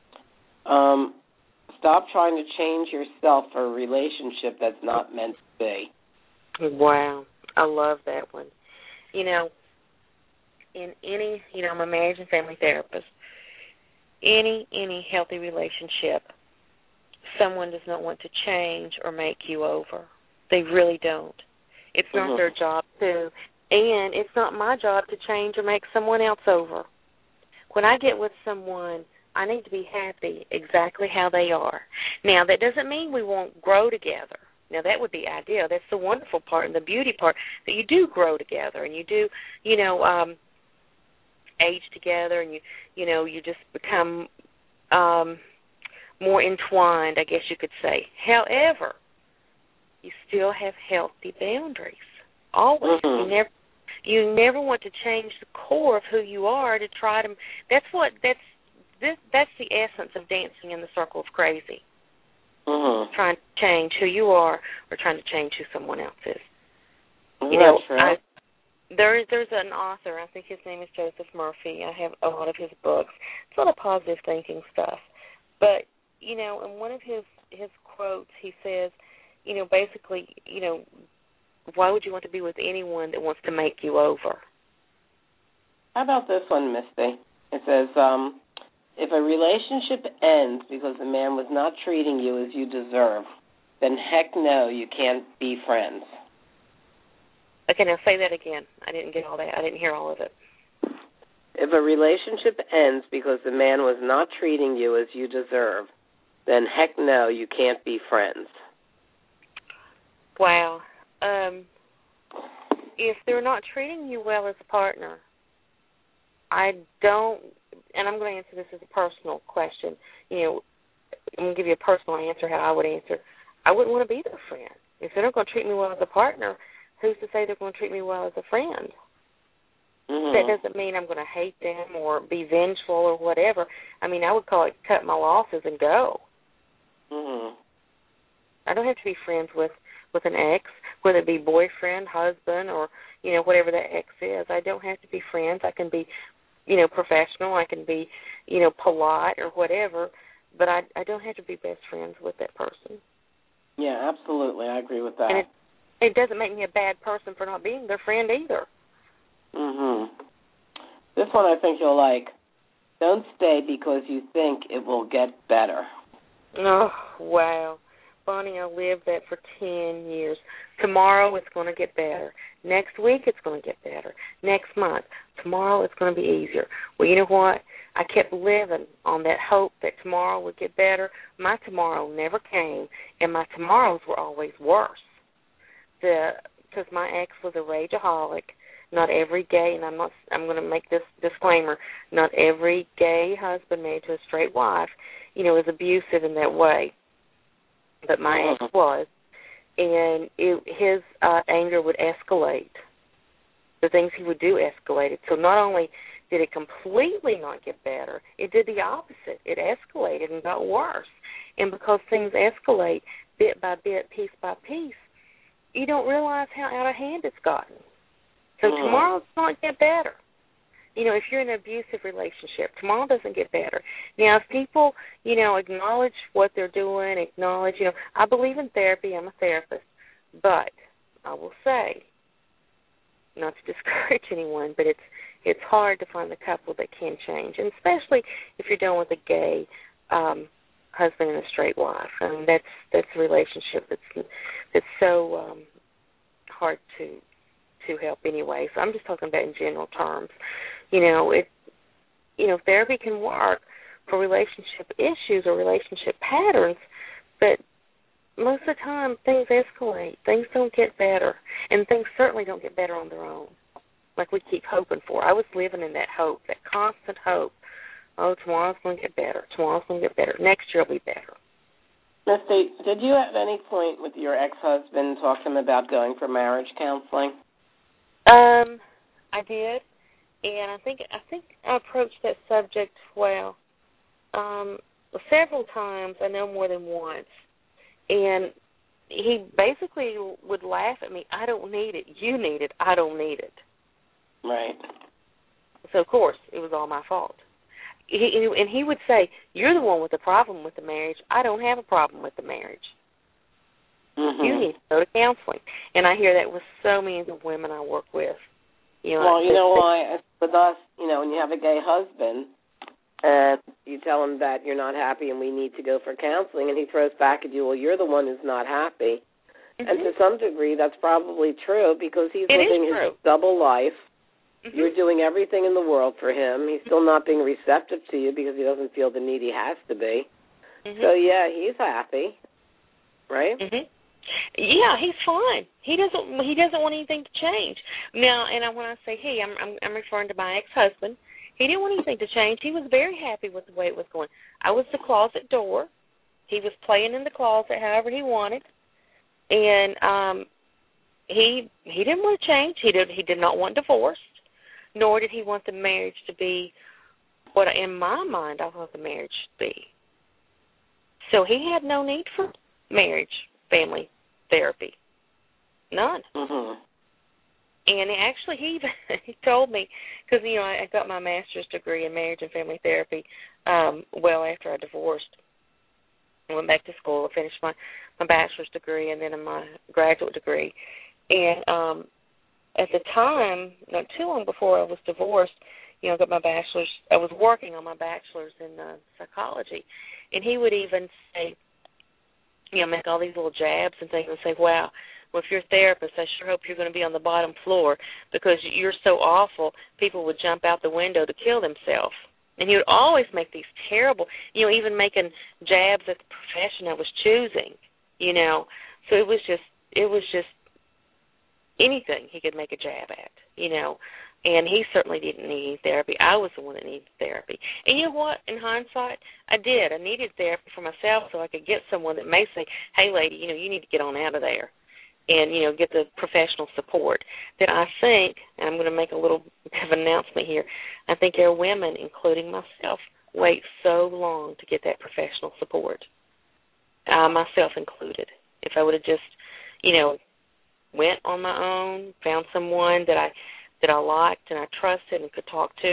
Um, stop trying to change yourself for a relationship that's not meant to be. Wow. I love that one. You know, in any, you know, I'm a marriage and family therapist. Any, any healthy relationship, someone does not want to change or make you over. They really don't. It's not mm-hmm. their job to, and it's not my job to change or make someone else over. When I get with someone, I need to be happy exactly how they are. Now, that doesn't mean we won't grow together. Now, that would be ideal. That's the wonderful part and the beauty part, that you do grow together and you do, you know, um, age together, and you, you know, you just become um, more entwined, I guess you could say. However, you still have healthy boundaries. Always. Mm-hmm. You never, you never want to change the core of who you are to try to. That's what. That's this. That's the essence of dancing in the circle of crazy. Mm-hmm. Trying to change who you are, or trying to change who someone else is. Isn't You know, that true? I, there, there's an author. I think his name is Joseph Murphy. I have a lot of his books. It's a lot of positive thinking stuff. But you know, in one of his his quotes, he says, you know, basically, you know, why would you want to be with anyone that wants to make you over? How about this one, Misty? It says, um, if a relationship ends because the man was not treating you as you deserve, then heck no, you can't be friends. Okay, now say that again. I didn't get all that. I didn't hear all of it. If a relationship ends because the man was not treating you as you deserve, then heck no, you can't be friends. Wow. Um, if they're not treating you well as a partner, I don't, and I'm going to answer this as a personal question. You know, I'm going to give you a personal answer how I would answer. I wouldn't want to be their friend. If they're not going to treat me well as a partner, who's to say they're going to treat me well as a friend? Mm-hmm. That doesn't mean I'm going to hate them or be vengeful or whatever. I mean, I would call it cut my losses and go. Mm-hmm. I don't have to be friends with, with an ex, whether it be boyfriend, husband, or, you know, whatever that ex is. I don't have to be friends. I can be, you know, professional. I can be, you know, polite or whatever, but I, I don't have to be best friends with that person. Yeah, absolutely. I agree with that. And it, it doesn't make me a bad person for not being their friend either. Mm-hmm. This one I think you'll like. Don't stay because you think it will get better. Oh, wow. Bonnie, I lived that for ten years. Tomorrow it's going to get better. Next week it's going to get better. Next month, tomorrow it's going to be easier. Well, you know what? I kept living on that hope that tomorrow would get better. My tomorrow never came, and my tomorrows were always worse. The because my ex was a rageaholic. Not every gay, and I'm not. I'm going to make this disclaimer. Not every gay husband married to a straight wife, you know, is abusive in that way. But my ex was, and it, his uh, anger would escalate. The things he would do escalated. So not only did it completely not get better, it did the opposite. It escalated and got worse. And because things escalate bit by bit, piece by piece, you don't realize how out of hand it's gotten. So mm. tomorrow's not get better. You know, if you're in an abusive relationship, tomorrow doesn't get better. Now, if people, you know, acknowledge what they're doing, acknowledge, you know, I believe in therapy. I'm a therapist. But I will say, not to discourage anyone, but it's it's hard to find the couple that can change, and especially if you're dealing with a gay um, husband and a straight wife. I mean, that's that's a relationship that's that's so um, hard to to help anyway. So I'm just talking about in general terms. You know, it you know, therapy can work for relationship issues or relationship patterns, but most of the time things escalate. Things don't get better, and things certainly don't get better on their own, like we keep hoping for. I was living in that hope, that constant hope. Oh, tomorrow's going to get better. Tomorrow's going to get better. Next year will be better. Misty, did you at any point with your ex-husband talk to him about going for marriage counseling? Um, I did, and I think I think I approached that subject well. Um, several times, I know more than once, and he basically would laugh at me. I don't need it. You need it. I don't need it. Right. So, of course, it was all my fault. He, and he would say, you're the one with the problem with the marriage. I don't have a problem with the marriage. Mm-hmm. You need to go to counseling. And I hear that with so many of the women I work with. You know, well, you know why? With us, you know, when you have a gay husband, and you tell him that you're not happy and we need to go for counseling, and he throws back at you, well, you're the one who's not happy. Mm-hmm. And to some degree, that's probably true because he's it living his double life. Mm-hmm. You're doing everything in the world for him. He's still not being receptive to you because he doesn't feel the need he has to be. Mm-hmm. So, yeah, he's happy, right? Mm-hmm. Yeah, he's fine. He doesn't. He doesn't want anything to change. Now, and I, when I say he, I'm, I'm I'm referring to my ex-husband. He didn't want anything to change. He was very happy with the way it was going. I was the closet door. He was playing in the closet however he wanted, and um, he he didn't want to change. He did. He did not want divorce, nor did he want the marriage to be what, in my mind, I want the marriage to be. So he had no need for marriage, family therapy, none. Mm-hmm. And actually, he even, he told me, because, you know, I got my master's degree in marriage and family therapy um, well after I divorced. I went back to school and finished my, my bachelor's degree and then my graduate degree. And um, at the time, not too long before I was divorced, you know, I got my bachelor's. I was working on my bachelor's in uh, psychology. And he would even say, you know, make all these little jabs and things and say, wow, well, if you're a therapist, I sure hope you're going to be on the bottom floor because you're so awful, people would jump out the window to kill themselves. And he would always make these terrible, you know, even making jabs at the profession I was choosing, you know. So it was just, it was just anything he could make a jab at, you know. And he certainly didn't need any therapy. I was the one that needed therapy. And you know what? In hindsight, I did. I needed therapy for myself so I could get someone that may say, hey, lady, you know, you need to get on out of there and, you know, get the professional support. That I think, and I'm going to make a little bit of an announcement here, I think our women, including myself, wait so long to get that professional support, uh, myself included. If I would have just, you know, went on my own, found someone that I that I liked and I trusted and could talk to,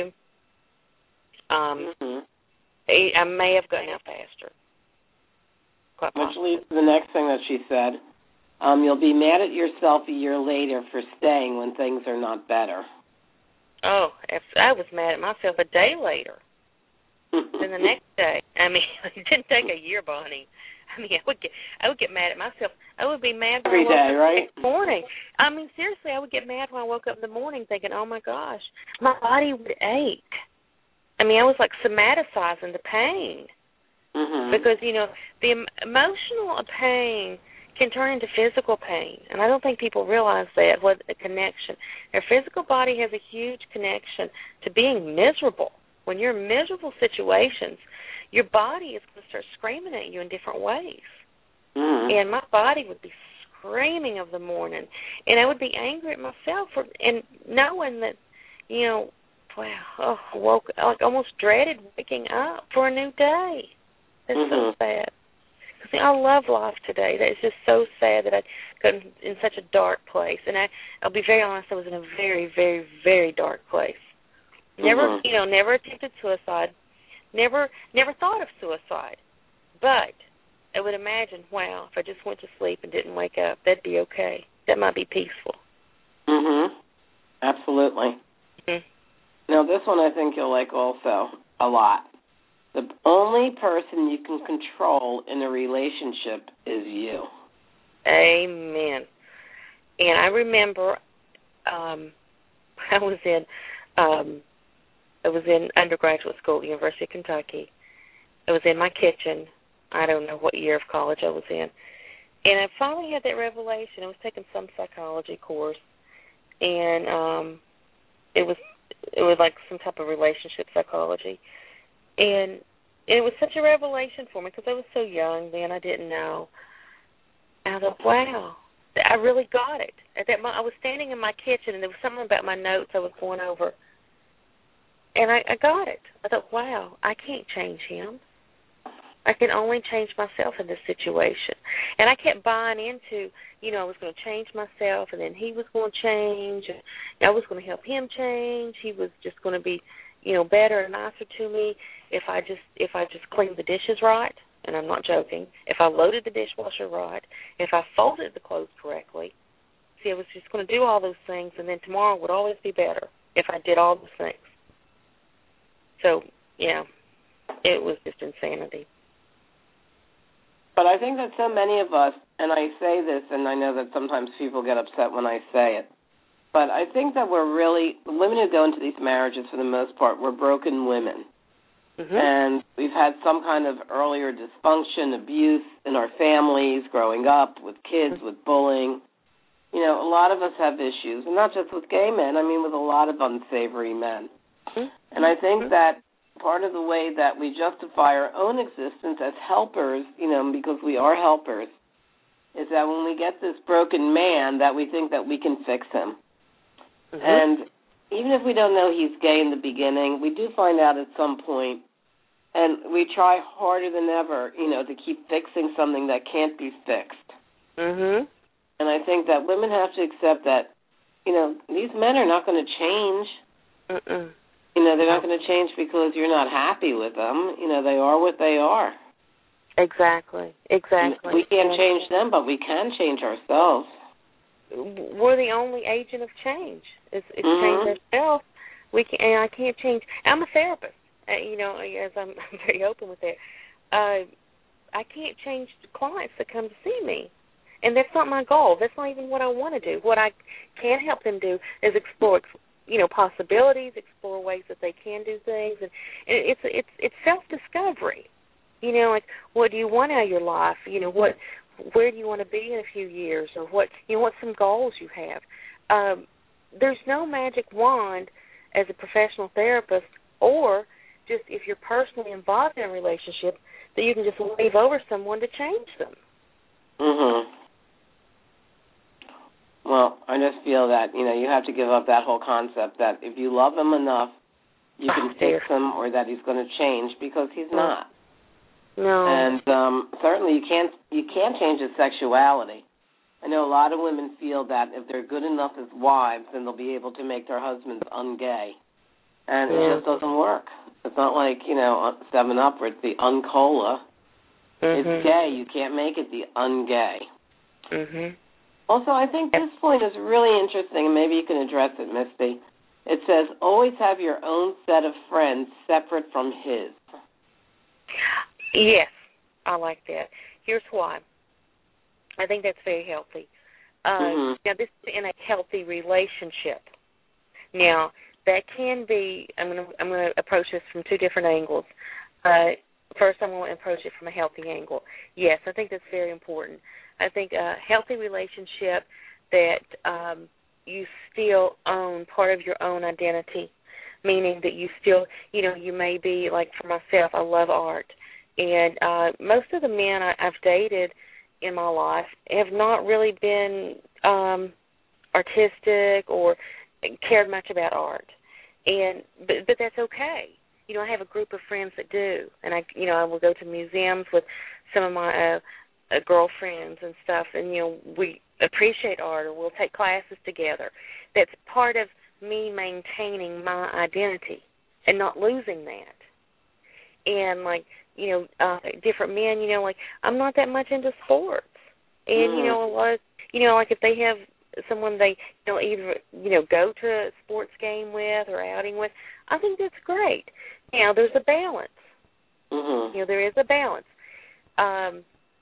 um, mm-hmm. I, I may have gotten out faster. Quite Which leads to the next thing that she said. Um, you'll be mad at yourself a year later for staying when things are not better. Oh, if I was mad at myself a day later than the next day. I mean, it didn't take a year, Bonnie. I mean, I would get I would get mad at myself. I would be mad when every I woke day, up right? the next morning. I mean, seriously, I would get mad when I woke up in the morning thinking, oh, my gosh, my body would ache. I mean, I was like somaticizing the pain mm-hmm. because, you know, the em- emotional pain can turn into physical pain, and I don't think people realize that, what a connection. Our physical body has a huge connection to being miserable. When you're in miserable situations, your body is going to start screaming at you in different ways. Mm-hmm. And my body would be screaming of the morning, and I would be angry at myself for and knowing that, you know, wow, oh, I woke like almost dreaded waking up for a new day. That's mm-hmm. so sad. Because I love life today. It's just so sad that I got in such a dark place. And I, I'll be very honest, I was in a very, very, very dark place. Never, mm-hmm. you know, never attempted suicide. Never, never thought of suicide. But I would imagine, wow, if I just went to sleep and didn't wake up, that'd be okay. That might be peaceful. Mhm. Absolutely. Mm-hmm. Now, this one I think you'll like also a lot. The only person you can control in a relationship is you. Amen. And I remember um, I was in um, I was in undergraduate school at the University of Kentucky. I was in my kitchen. I don't know what year of college I was in. And I finally had that revelation. I was taking some psychology course, and um, it was it was like some type of relationship psychology. And it was such a revelation for me because I was so young then. I didn't know. And I thought, wow, I really got it. At that moment, I was standing in my kitchen, and there was something about my notes I was going over. And I, I got it. I thought, wow, I can't change him. I can only change myself in this situation. And I kept buying into, you know, I was going to change myself, and then he was going to change, and I was going to help him change. He was just going to be, you know, better and nicer to me if I just if I just cleaned the dishes right, and I'm not joking, if I loaded the dishwasher right, if I folded the clothes correctly. See, I was just going to do all those things, and then tomorrow would always be better if I did all those things. So, yeah, it was just insanity. But I think that so many of us, and I say this, and I know that sometimes people get upset when I say it, but I think that we're really, women who go into these marriages for the most part, we're broken women. Mm-hmm. And we've had some kind of earlier dysfunction, abuse in our families, growing up with kids, with bullying. You know, a lot of us have issues, and not just with gay men, I mean with a lot of unsavory men. Mm-hmm. And I think that part of the way that we justify our own existence as helpers, you know, because we are helpers, is that when we get this broken man, that we think that we can fix him. Mm-hmm. And even if we don't know he's gay in the beginning, we do find out at some point, and we try harder than ever, you know, to keep fixing something that can't be fixed. Mm-hmm. And I think that women have to accept that, you know, these men are not going to change. Mm-mm. You know, they're not going to change because you're not happy with them. You know, they are what they are. Exactly, exactly. And we can't change them, but we can change ourselves. We're the only agent of change. It's, it's mm-hmm. change ourselves. We can, and I can't change. I'm a therapist. Uh, you know, as I'm, I'm very open with that. Uh, I can't change the clients that come to see me, and that's not my goal. That's not even what I want to do. What I can help them do is explore, you know, possibilities, explore ways that they can do things, and, and it's it's it's self-discovery. You know, like, what do you want out of your life? You know, what, where do you want to be in a few years, or what, you know, what some goals you have. Um, there's no magic wand as a professional therapist, or just if you're personally involved in a relationship, that you can just wave over someone to change them. Mhm. Well, I just feel that, you know, you have to give up that whole concept that if you love him enough, you can oh, fix him, or that he's going to change, because he's no. not. No. And um, certainly you can't you can't change his sexuality. I know a lot of women feel that if they're good enough as wives, then they'll be able to make their husbands ungay. And yeah. it just doesn't work. It's not like, you know, seven up where it's the uncola. Mm-hmm. It's gay. You can't make it the ungay. Mm-hmm. Also, I think this point is really interesting, and maybe you can address it, Misty. It says, always have your own set of friends separate from his. Yes, I like that. Here's why. I think that's very healthy. Uh, mm-hmm. Now, this is in a healthy relationship. Now, that can be, I'm going to I'm going to approach this from two different angles. Uh, first, I'm going to approach it from a healthy angle. Yes, I think that's very important. I think a healthy relationship that um, you still own part of your own identity, meaning that you still, you know, you may be, like for myself, I love art. And uh, most of the men I, I've dated in my life have not really been um, artistic or cared much about art. And but, but that's okay. You know, I have a group of friends that do, and I, you know, I will go to museums with some of my uh, uh, girlfriends and stuff, and you know, we appreciate art, or we'll take classes together. That's part of me maintaining my identity and not losing that. And like, you know, uh, different men, you know, like I'm not that much into sports, and mm-hmm. you know, a lot of, you know, like if they have someone they, you know, either, you know, go to a sports game with or outing with, I think that's great. Now, there's a balance. Mm-hmm. You know, there is a balance. Um,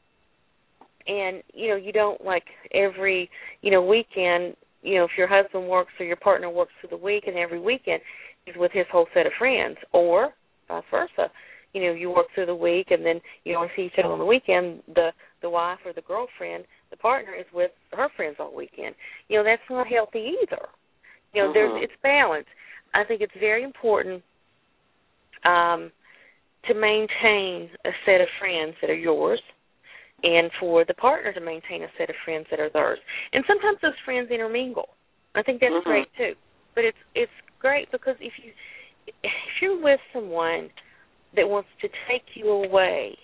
and, you know, you don't, like, every, you know, weekend, you know, if your husband works or your partner works through the week, and every weekend he's with his whole set of friends, or vice versa. You know, you work through the week, and then you only see each other on the weekend. The the wife or the girlfriend, the partner, is with her friends all weekend. You know, that's not healthy either. You know, uh-huh. there's it's balance. I think it's very important um, to maintain a set of friends that are yours, and for the partner to maintain a set of friends that are theirs. And sometimes those friends intermingle. I think that's uh-huh. great too. But it's it's great because if you if you're with someone that wants to take you away,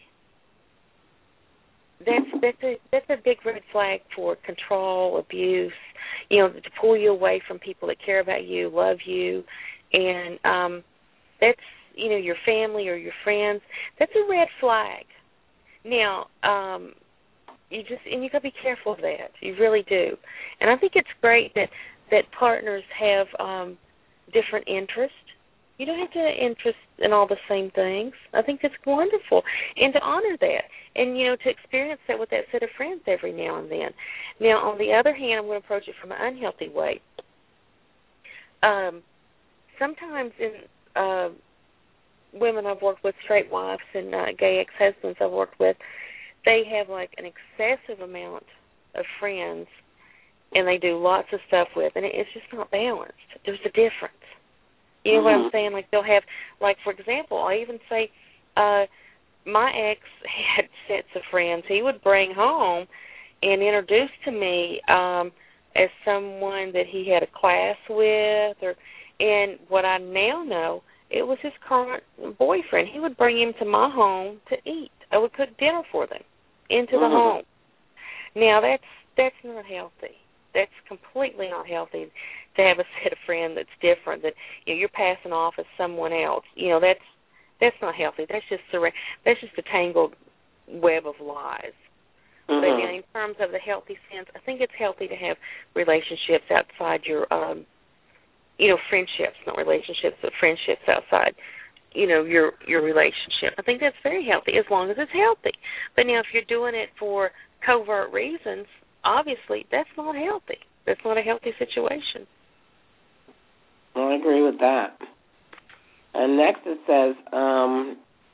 that's that's a that's a big red flag for control, abuse. You know, to pull you away from people that care about you, love you, and um, that's, you know, your family or your friends. That's a red flag. Now, um, you just and you got to be careful of that. You really do. And I think it's great that that partners have um, different interests. You don't have to interest in all the same things. I think that's wonderful. And to honor that. And, you know, to experience that with that set of friends every now and then. Now, on the other hand, I'm going to approach it from an unhealthy way. Um, sometimes in uh, women I've worked with, straight wives and uh, gay ex-husbands I've worked with, they have like an excessive amount of friends and they do lots of stuff with, and it's just not balanced. There's a difference. You know mm-hmm. what I'm saying? Like they'll have, like for example, I even say, uh, my ex had sets of friends he would bring home and introduce to me um, as someone that he had a class with, or and what I now know, it was his current boyfriend. He would bring him to my home to eat. I would cook dinner for them into mm-hmm. the home. Now that's that's not healthy. That's completely not healthy to have a set of friends that's different, that you know, you're passing off as someone else. You know, that's that's not healthy. That's just a, that's just a tangled web of lies. Mm-hmm. But you know, in terms of the healthy sense, I think it's healthy to have relationships outside your, um, you know, friendships, not relationships, but friendships outside, you know, your your relationship. I think that's very healthy as long as it's healthy. But now if you're doing it for covert reasons, obviously that's not healthy. That's not a healthy situation. Well, I agree with that. And next it says, um,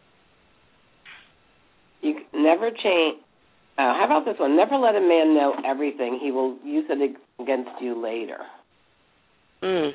you never change. Uh, how about this one? Never let a man know everything. He will use it against you later. Mm.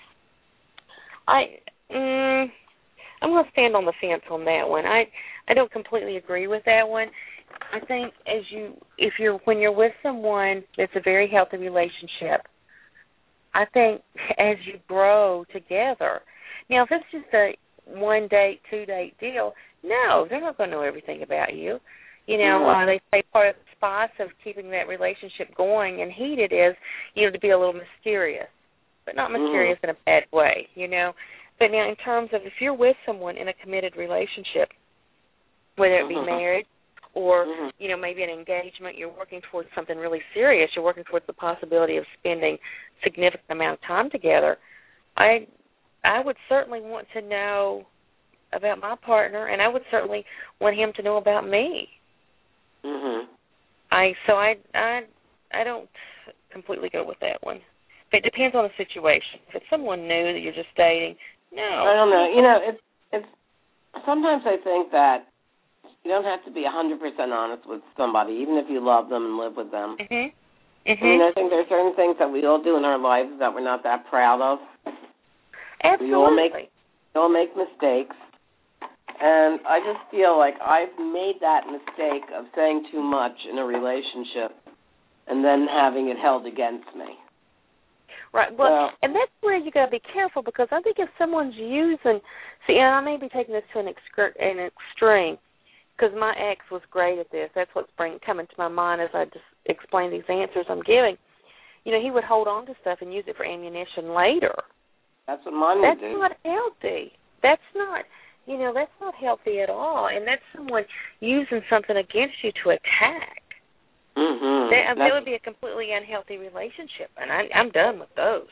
I, mm, I'm going to stand on the fence on that one. I, I don't completely agree with that one. I think as you, if you're, when you're with someone that's a very healthy relationship, I think as you grow together. Now, if it's just a one date, two date deal, no, they're not going to know everything about you. You know, uh, they say part of the spice of keeping that relationship going and heated is, you know, to be a little mysterious, but not mysterious mm. in a bad way, you know. But now in terms of if you're with someone in a committed relationship, whether it be mm-hmm. marriage or, mm-hmm. you know, maybe an engagement, you're working towards something really serious, you're working towards the possibility of spending significant amount of time together, I I would certainly want to know about my partner, and I would certainly want him to know about me. Mhm. I so I I I don't completely go with that one. But it depends on the situation. If it's someone new that you're just dating, no. I don't know. You know, it's it's sometimes I think that you don't have to be a hundred percent honest with somebody, even if you love them and live with them. Mhm. Mhm. I mean, I think there are certain things that we all do in our lives that we're not that proud of. Absolutely. We all make we all make mistakes. And I just feel like I've made that mistake of saying too much in a relationship and then having it held against me. Right. Well, so, and that's where you got to be careful, because I think if someone's using, see, and I may be taking this to an, excre- an extreme, because my ex was great at this. That's what's bring, coming to my mind as I just explain these answers I'm giving. You know, he would hold on to stuff and use it for ammunition later. That's what mine would do. That's not healthy. That's not... You know, that's not healthy at all, and that's someone using something against you to attack. Mm-hmm. That, that would be a completely unhealthy relationship, and I, I'm done with those.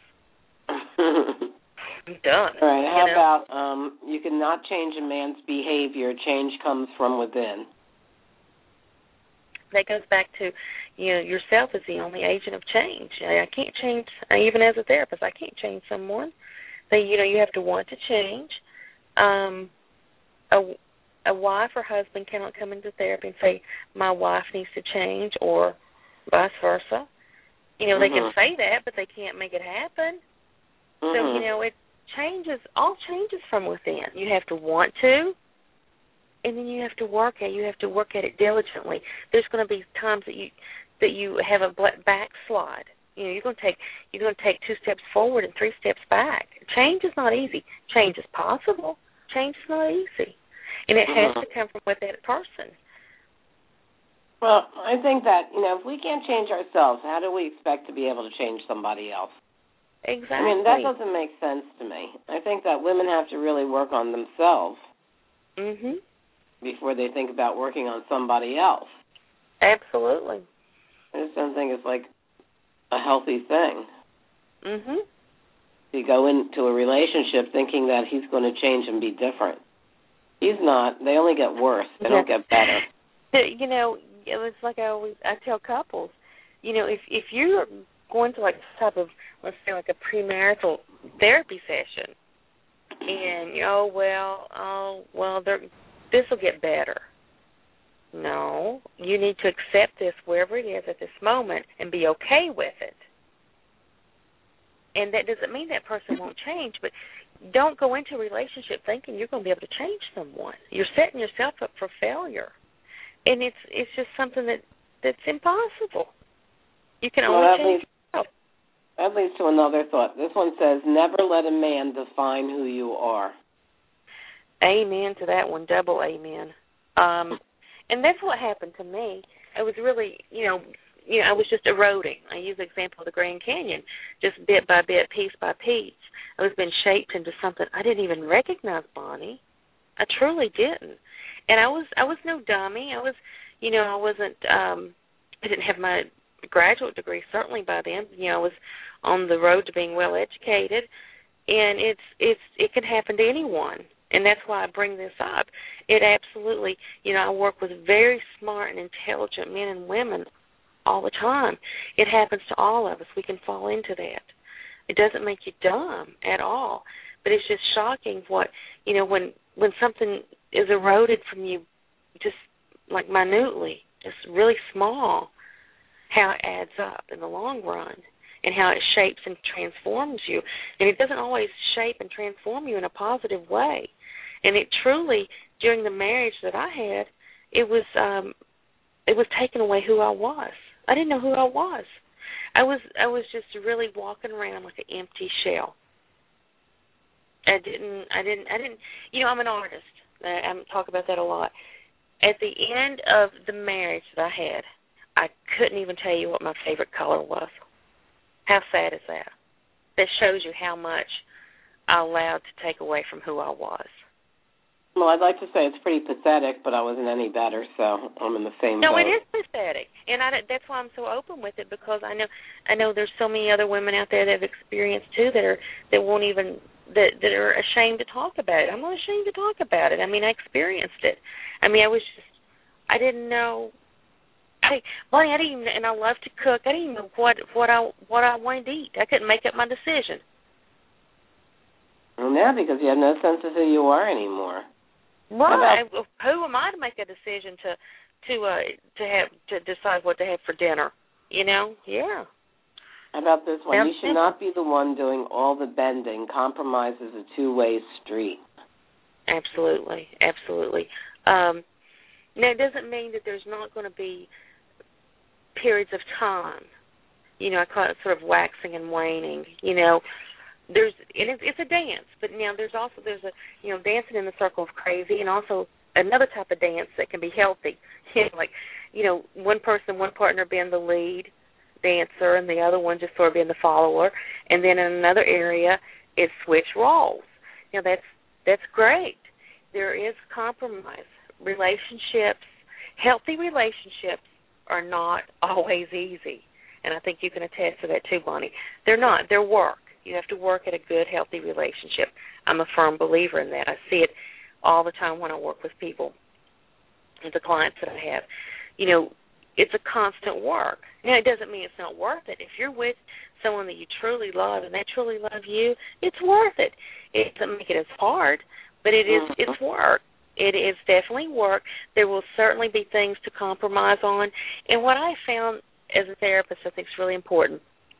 I'm done. All right, how you know? about um, you cannot change a man's behavior. Change comes from within. That goes back to, you know, yourself is the only agent of change. I, I can't change, even as a therapist, I can't change someone. They, you know, you have to want to change. Um, A, a wife or husband cannot come into therapy and say, my wife needs to change, or vice versa. You know, mm-hmm. they can say that, but they can't make it happen. Mm-hmm. So, you know, it changes, all changes from within. You have to want to, and then you have to work at it. You have to work at it diligently. There's going to be times that you that you have a backslide. You know, you're going to take you're going to take two steps forward and three steps back. Change is not easy. Change is possible. Change is not easy. And it has mm-hmm. to come from within a person. Well, I think that, you know, if we can't change ourselves, how do we expect to be able to change somebody else? Exactly. I mean, that doesn't make sense to me. I think that women have to really work on themselves mm-hmm. before they think about working on somebody else. Absolutely. I just don't think it's like a healthy thing. Mm-hmm. You go into a relationship thinking that he's going to change and be different. He's not. They only get worse. They don't get better. You know, it's like I always I tell couples, you know, if if you're going to like some type of, let's say like a premarital therapy session, and you know, well, oh, well, this will get better. No, you need to accept this wherever it is at this moment and be okay with it. And that doesn't mean that person won't change, but don't go into a relationship thinking you're going to be able to change someone. You're setting yourself up for failure. And it's it's just something that, that's impossible. You can only well, change leads, yourself. That leads to another thought. This one says, never let a man define who you are. Amen to that one, double amen. Um, and that's what happened to me. I was really, you know, you know, I was just eroding. I use the example of the Grand Canyon, just bit by bit, piece by piece. I was being shaped into something I didn't even recognize, Bonnie. I truly didn't. And I was I was no dummy. I was, you know, I wasn't, um, I didn't have my graduate degree, certainly by then. You know, I was on the road to being well educated. And it's it's it can happen to anyone. And that's why I bring this up. It absolutely, you know, I work with very smart and intelligent men and women all the time. It happens to all of us. We can fall into that. It doesn't make you dumb at all, but it's just shocking what, you know, when when something is eroded from you just like minutely, just really small, how it adds up in the long run and how it shapes and transforms you. And it doesn't always shape and transform you in a positive way. And it truly, during the marriage that I had, it was um, it was taking away who I was. I didn't know who I was. I was I was just really walking around like an empty shell. I didn't I didn't I didn't you know, I'm an artist. I, I talk about that a lot. At the end of the marriage that I had, I couldn't even tell you what my favorite color was. How sad is that? That shows you how much I allowed to take away from who I was. Well, I'd like to say it's pretty pathetic, but I wasn't any better, so I'm in the same no, boat. No, it is pathetic, and I, that's why I'm so open with it, because I know I know there's so many other women out there that have experienced too that are that won't even that that are ashamed to talk about it. I'm not ashamed to talk about it. I mean, I experienced it. I mean, I was just I didn't know. I Bonnie, I didn't even, and I love to cook. I didn't even know what what I what I wanted to eat. I couldn't make up my decision. Well, yeah, because you have no sense of who you are anymore. Right. About, who am I to make a decision to to uh, to have to decide what to have for dinner? You know? Yeah. How about this one? Sounds you should simple. not be the one doing all the bending. Compromise is a two-way street. Absolutely, absolutely. Um, now, it doesn't mean that there's not going to be periods of time. You know, I call it sort of waxing and waning. You know. There's and it's, it's a dance, but now there's also there's a you know dancing in the circle of crazy, and also another type of dance that can be healthy, you know, like you know one person, one partner being the lead dancer, and the other one just sort of being the follower, and then in another area it's switch roles. You know that's that's great. There is compromise. Relationships, healthy relationships, are not always easy, and I think you can attest to that too, Bonnie. They're not. They're work. You have to work at a good, healthy relationship. I'm a firm believer in that. I see it all the time when I work with people, with the clients that I have. You know, it's a constant work. Now, it doesn't mean it's not worth it. If you're with someone that you truly love and they truly love you, it's worth it. It doesn't make it as hard, but it is it's work. It is definitely work. There will certainly be things to compromise on. And what I found as a therapist I think is really important,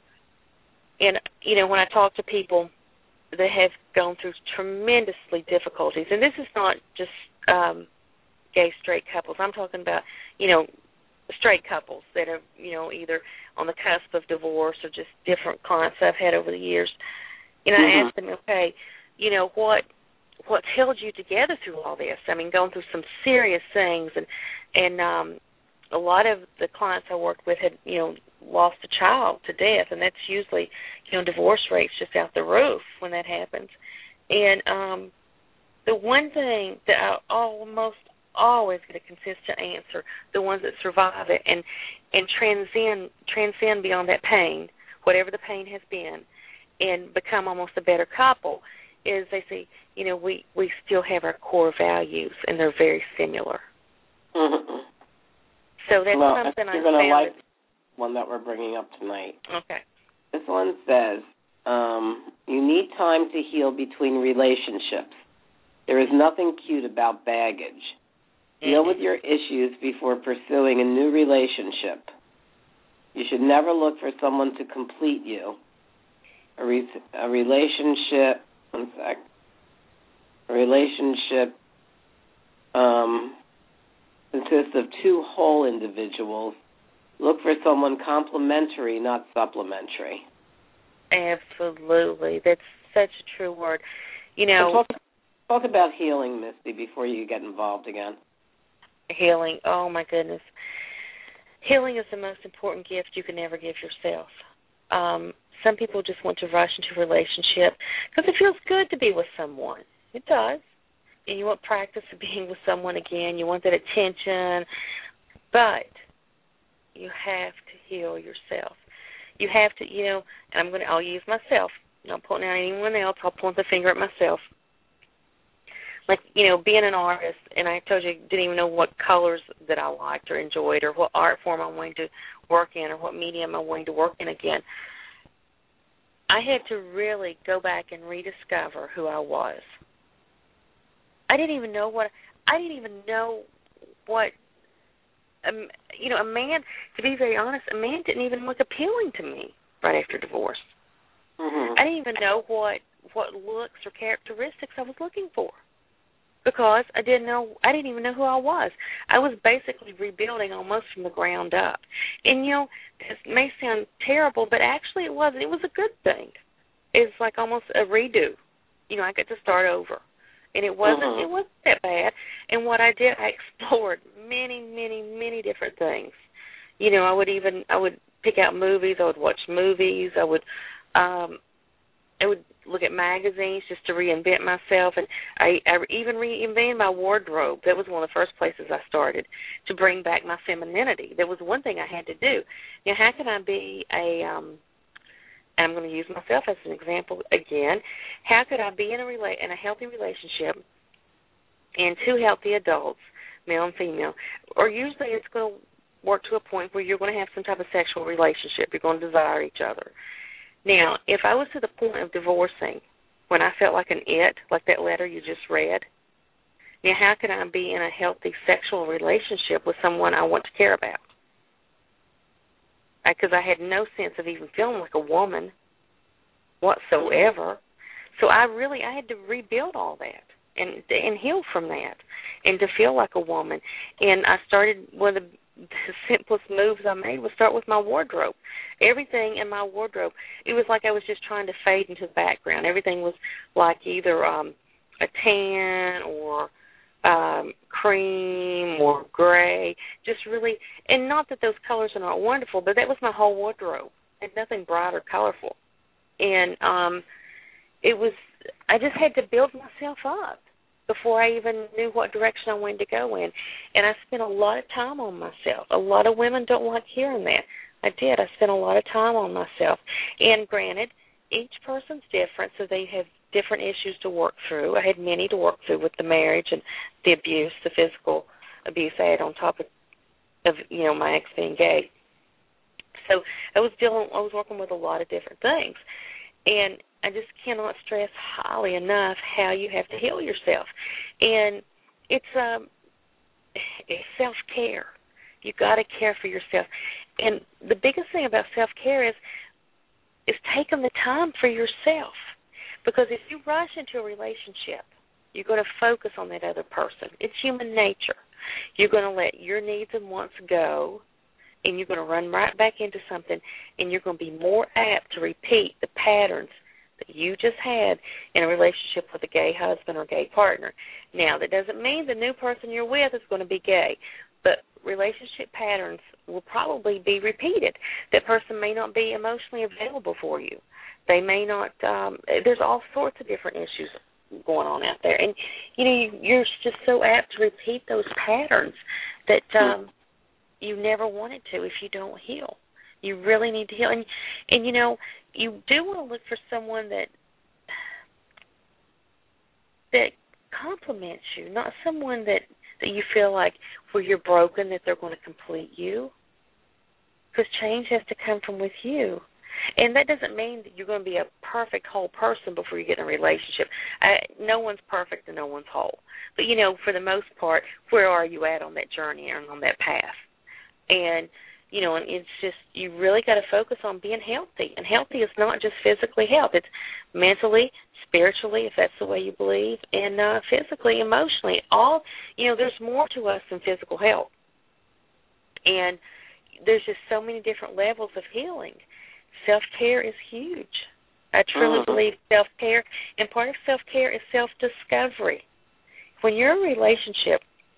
and, you know, when I talk to people that have gone through tremendously difficulties, and this is not just um, gay straight couples. I'm talking about, you know, straight couples that are, you know, either on the cusp of divorce or just different clients I've had over the years. You know, mm-hmm. I ask them, okay, you know, what what's held you together through all this? I mean, going through some serious things, and and um, a lot of the clients I worked with had, you know, lost a child to death, and that's usually, you know, divorce rates just out the roof when that happens. And um, the one thing that I almost always get a consistent answer, the ones that survive it and and transcend transcend beyond that pain, whatever the pain has been, and become almost a better couple, is they say, you know, we, we still have our core values, and they're very similar. Mm-hmm. So that's well, something I you're gonna found. Like one that we're bringing up tonight. Okay. This one says, um, you need time to heal between relationships. There is nothing cute about baggage. Deal with your issues before pursuing a new relationship. You should never look for someone to complete you. A, re- a relationship, one sec, a relationship um, consists of two whole individuals. Look for someone complementary, not supplementary. Absolutely. That's such a true word. You know, talk, talk about healing, Misty, before you get involved again. Healing. Oh, my goodness. Healing is the most important gift you can ever give yourself. Um, some people just want to rush into a relationship because it feels good to be with someone. It does. And you want practice of being with someone again. You want that attention. But you have to heal yourself. You have to, you know, and I'm going to, I'll use myself. I'm not pointing out anyone else. I'll point the finger at myself. Like, you know, being an artist, and I told you I didn't even know what colors that I liked or enjoyed or what art form I wanted to work in or what medium I wanted to work in again. I had to really go back and rediscover who I was. I didn't even know what, I didn't even know what, um, you know, a man, to be very honest, a man didn't even look appealing to me right after divorce. Mm-hmm. I didn't even know what, what looks or characteristics I was looking for. Because I didn't know, I didn't even know who I was. I was basically rebuilding almost from the ground up. And, you know, it may sound terrible, but actually it wasn't. It was a good thing. It's like almost a redo. You know, I get to start over. And it wasn't, uh-huh. it wasn't that bad. And what I did, I explored many, many, many different things. You know, I would even, I would pick out movies. I would watch movies. I would, um, I would look at magazines just to reinvent myself, and I, I even reinvented my wardrobe. That was one of the first places I started to bring back my femininity. That was one thing I had to do. You know, how can I be a, um, and I'm going to use myself as an example again, how could I be in a rela- in a healthy relationship and two healthy adults, male and female, or usually it's going to work to a point where you're going to have some type of sexual relationship. You're going to desire each other. Now, if I was to the point of divorcing when I felt like an it, like that letter you just read, now how can I be in a healthy sexual relationship with someone I want to care about? Because I, I had no sense of even feeling like a woman whatsoever. So I really, I had to rebuild all that and and heal from that and to feel like a woman. And I started, one of the the simplest moves I made was start with my wardrobe. Everything in my wardrobe, it was like I was just trying to fade into the background. Everything was like either um, a tan or um, cream or gray, just really, and not that those colors are not wonderful, but that was my whole wardrobe. I had nothing bright or colorful. And um, it was, I just had to build myself up before I even knew what direction I wanted to go in. And I spent a lot of time on myself. A lot of women don't like hearing that. I did. I spent a lot of time on myself. And granted, each person's different, so they have different issues to work through. I had many to work through with the marriage and the abuse, the physical abuse I had on top of, of you know, my ex being gay. So I was dealing, I was working with a lot of different things. And I just cannot stress highly enough how you have to heal yourself. And it's um, it's self-care. You got to care for yourself. And the biggest thing about self-care is is taking the time for yourself. Because if you rush into a relationship, you're going to focus on that other person. It's human nature. You're going to let your needs and wants go, and you're going to run right back into something, and you're going to be more apt to repeat the patterns that you just had in a relationship with a gay husband or gay partner. Now, that doesn't mean the new person you're with is going to be gay, but relationship patterns will probably be repeated. That person may not be emotionally available for you. They may not, um, there's all sorts of different issues going on out there. And, you know, you're just so apt to repeat those patterns that um, you never wanted to if you don't heal. You really need to heal. And, and, you know, you do want to look for someone that that compliments you, not someone that, that you feel like where you're broken that they're going to complete you. Because change has to come from with you. And that doesn't mean that you're going to be a perfect whole person before you get in a relationship. I, no one's perfect and no one's whole. But, you know, for the most part, where are you at on that journey and on that path? And, you know, and it's just, you really got to focus on being healthy. And healthy is not just physically health. It's mentally, spiritually, if that's the way you believe, and uh, physically, emotionally. All, you know, there's more to us than physical health. And there's just so many different levels of healing. Self-care is huge. I truly uh-huh. believe self-care, and part of self-care is self-discovery. When you're in a relationship,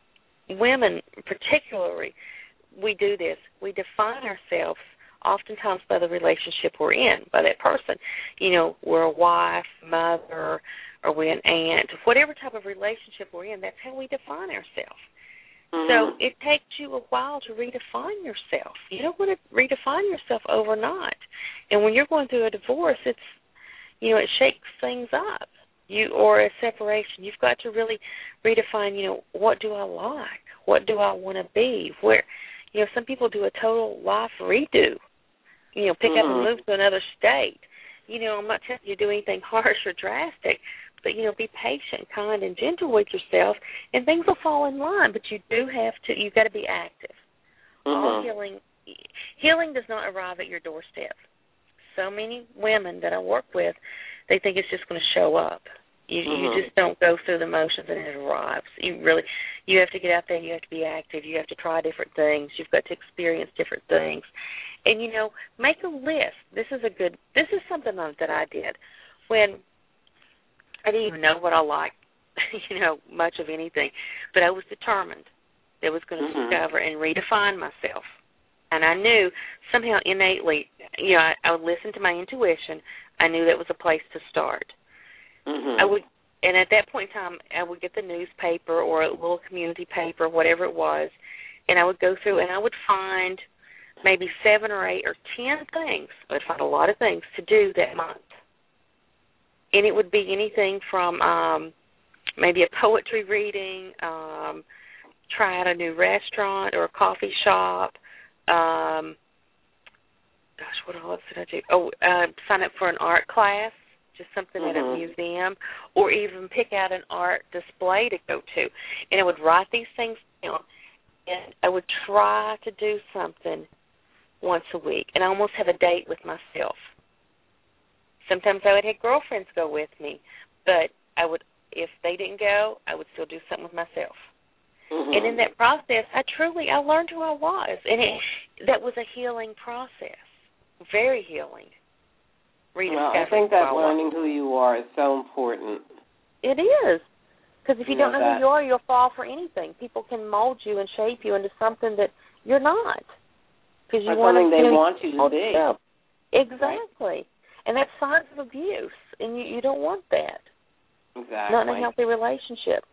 women particularly, we do this. We define ourselves oftentimes by the relationship we're in, by that person. You know, we're a wife, mother, or we're an aunt. Whatever type of relationship we're in, that's how we define ourselves. Mm-hmm. So it takes you a while to redefine yourself. You don't want to redefine yourself overnight. And when you're going through a divorce, it's, you know, it shakes things up. You or a separation, you've got to really redefine, you know, what do I like? What do I want to be? Where, you know, some people do a total life redo. You know, pick mm-hmm. up and move to another state. You know, I'm not telling you to do anything harsh or drastic, but, you know, be patient, kind, and gentle with yourself, and things will fall in line. But you do have to, you've got to be active. Mm-hmm. All healing, healing does not arrive at your doorstep. So many women that I work with, they think it's just going to show up. You, mm-hmm. you just don't go through the motions and it arrives. You really, you have to get out there. You have to be active. You have to try different things. You've got to experience different things. And, you know, make a list. This is a good, this is something that I did when I didn't even know what I liked, you know, much of anything. But I was determined that I was going to mm-hmm. discover and redefine myself. And I knew somehow innately, you know, I, I would listen to my intuition. I knew that was a place to start. Mm-hmm. I would, and at that point in time, I would get the newspaper or a little community paper, whatever it was, and I would go through and I would find maybe seven or eight or ten things. I would find a lot of things to do that month. And it would be anything from um, maybe a poetry reading, um, try out a new restaurant or a coffee shop. Um, gosh, what else did I do? Oh, uh, sign up for an art class, just something mm-hmm. at a museum, or even pick out an art display to go to. And I would write these things down, and I would try to do something once a week, and I almost have a date with myself. Sometimes I would have girlfriends go with me, but I would, if they didn't go, I would still do something with myself. Mm-hmm. And in that process, I truly, I learned who I was, and it, that was a healing process, very healing. Well, I think that learning who you are is so important. It is, because if you, you don't know, know that. who you are, you'll fall for anything. People can mold you and shape you into something that you're not. Because you want something to, they you know, want you to be. Yourself. Exactly. And that's signs of abuse, and you, you don't want that. Exactly. Not in a healthy relationship.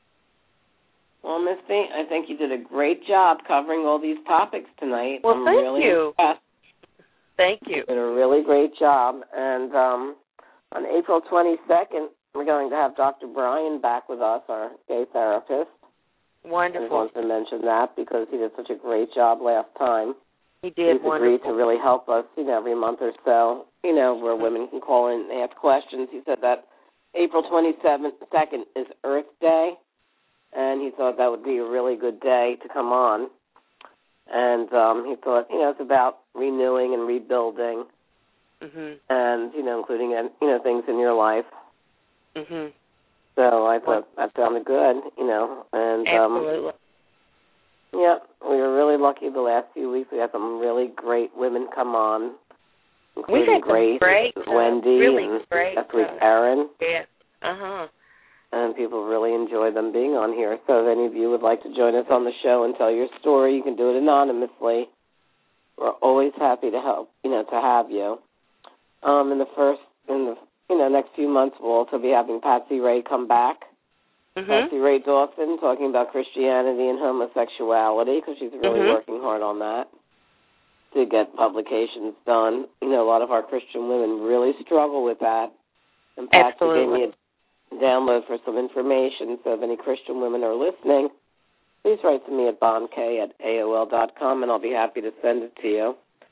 Well, Miss B, I think you did a great job covering all these topics tonight. Well, I'm thank really you. Impressed. Thank you. You did a really great job. And um, on April twenty-second, we're going to have Doctor Brian back with us, our gay therapist. Wonderful. I just wanted to mention that because he did such a great job last time. He did. He's agreed to really help us, you know, every month or so, you know, where women can call in and ask questions. He said that April twenty-seventh is Earth Day, and he thought that would be a really good day to come on. And um, he thought, you know, it's about renewing and rebuilding, mm-hmm. and, you know, including, you know, things in your life. Mm-hmm. So I thought that sounded good, you know. And, Absolutely. Um, yeah, we were really lucky the last few weeks. We had some really great women come on, including We've had Grace, great, Wendy, uh, really and great, last week uh, Erin. Yeah, uh-huh. And people really enjoy them being on here. So if any of you would like to join us on the show and tell your story, you can do it anonymously. We're always happy to help, you know, to have you. Um, in the first, in the, you know, next few months, we'll also be having Patsy Ray come back. Mm-hmm. Patsy Ray Dawson talking about Christianity and homosexuality because she's really mm-hmm. working hard on that to get publications done. You know, a lot of our Christian women really struggle with that. And Patsy Absolutely. gave me a download for some information, so if any Christian women are listening, please write to me at bombk at A O L dot com, and I'll be happy to send it to you.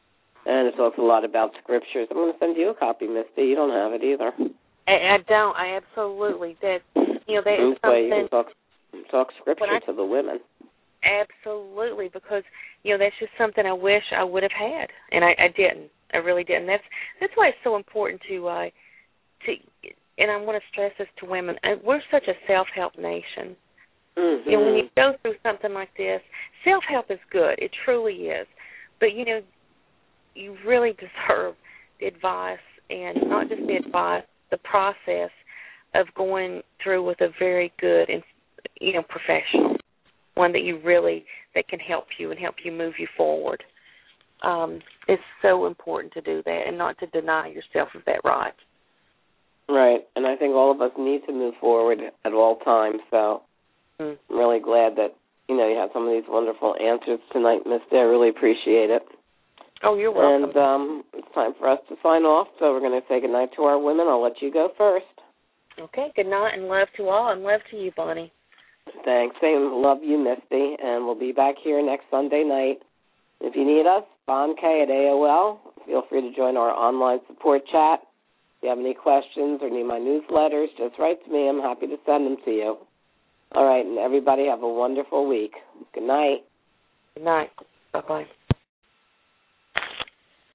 And it talks a lot about scriptures. I'm going to send you a copy, Misty. You don't have it either. I, I don't. I absolutely that. You know, that is this way you something. can talk, talk scripture I, to the women. Absolutely, because you know that's just something I wish I would have had, and I, I didn't. I really didn't. That's that's why it's so important to uh, to. And I want to stress this to women. We're such a self-help nation. Mm-hmm. You know, when you go through something like this, self-help is good. It truly is. But, you know, you really deserve the advice, and not just the advice, the process of going through with a very good and, you know, professional, one that you really, that can help you and help you move you forward. Um, it's so important to do that and not to deny yourself of that right. Right, and I think all of us need to move forward at all times, so mm. I'm really glad that, you know, you had some of these wonderful answers tonight, Misty. I really appreciate it. Oh, you're welcome. And um, it's time for us to sign off, so we're going to say goodnight to our women. I'll let you go first. Okay, good night and love to all, and love to you, Bonnie. Thanks, and love you, Misty, and we'll be back here next Sunday night. If you need us, Bon K at A O L. Feel free to join our online support chat. If you have any questions or need my newsletters, just write to me. I'm happy to send them to you. All right, and everybody have a wonderful week. Good night. Good night. Bye-bye.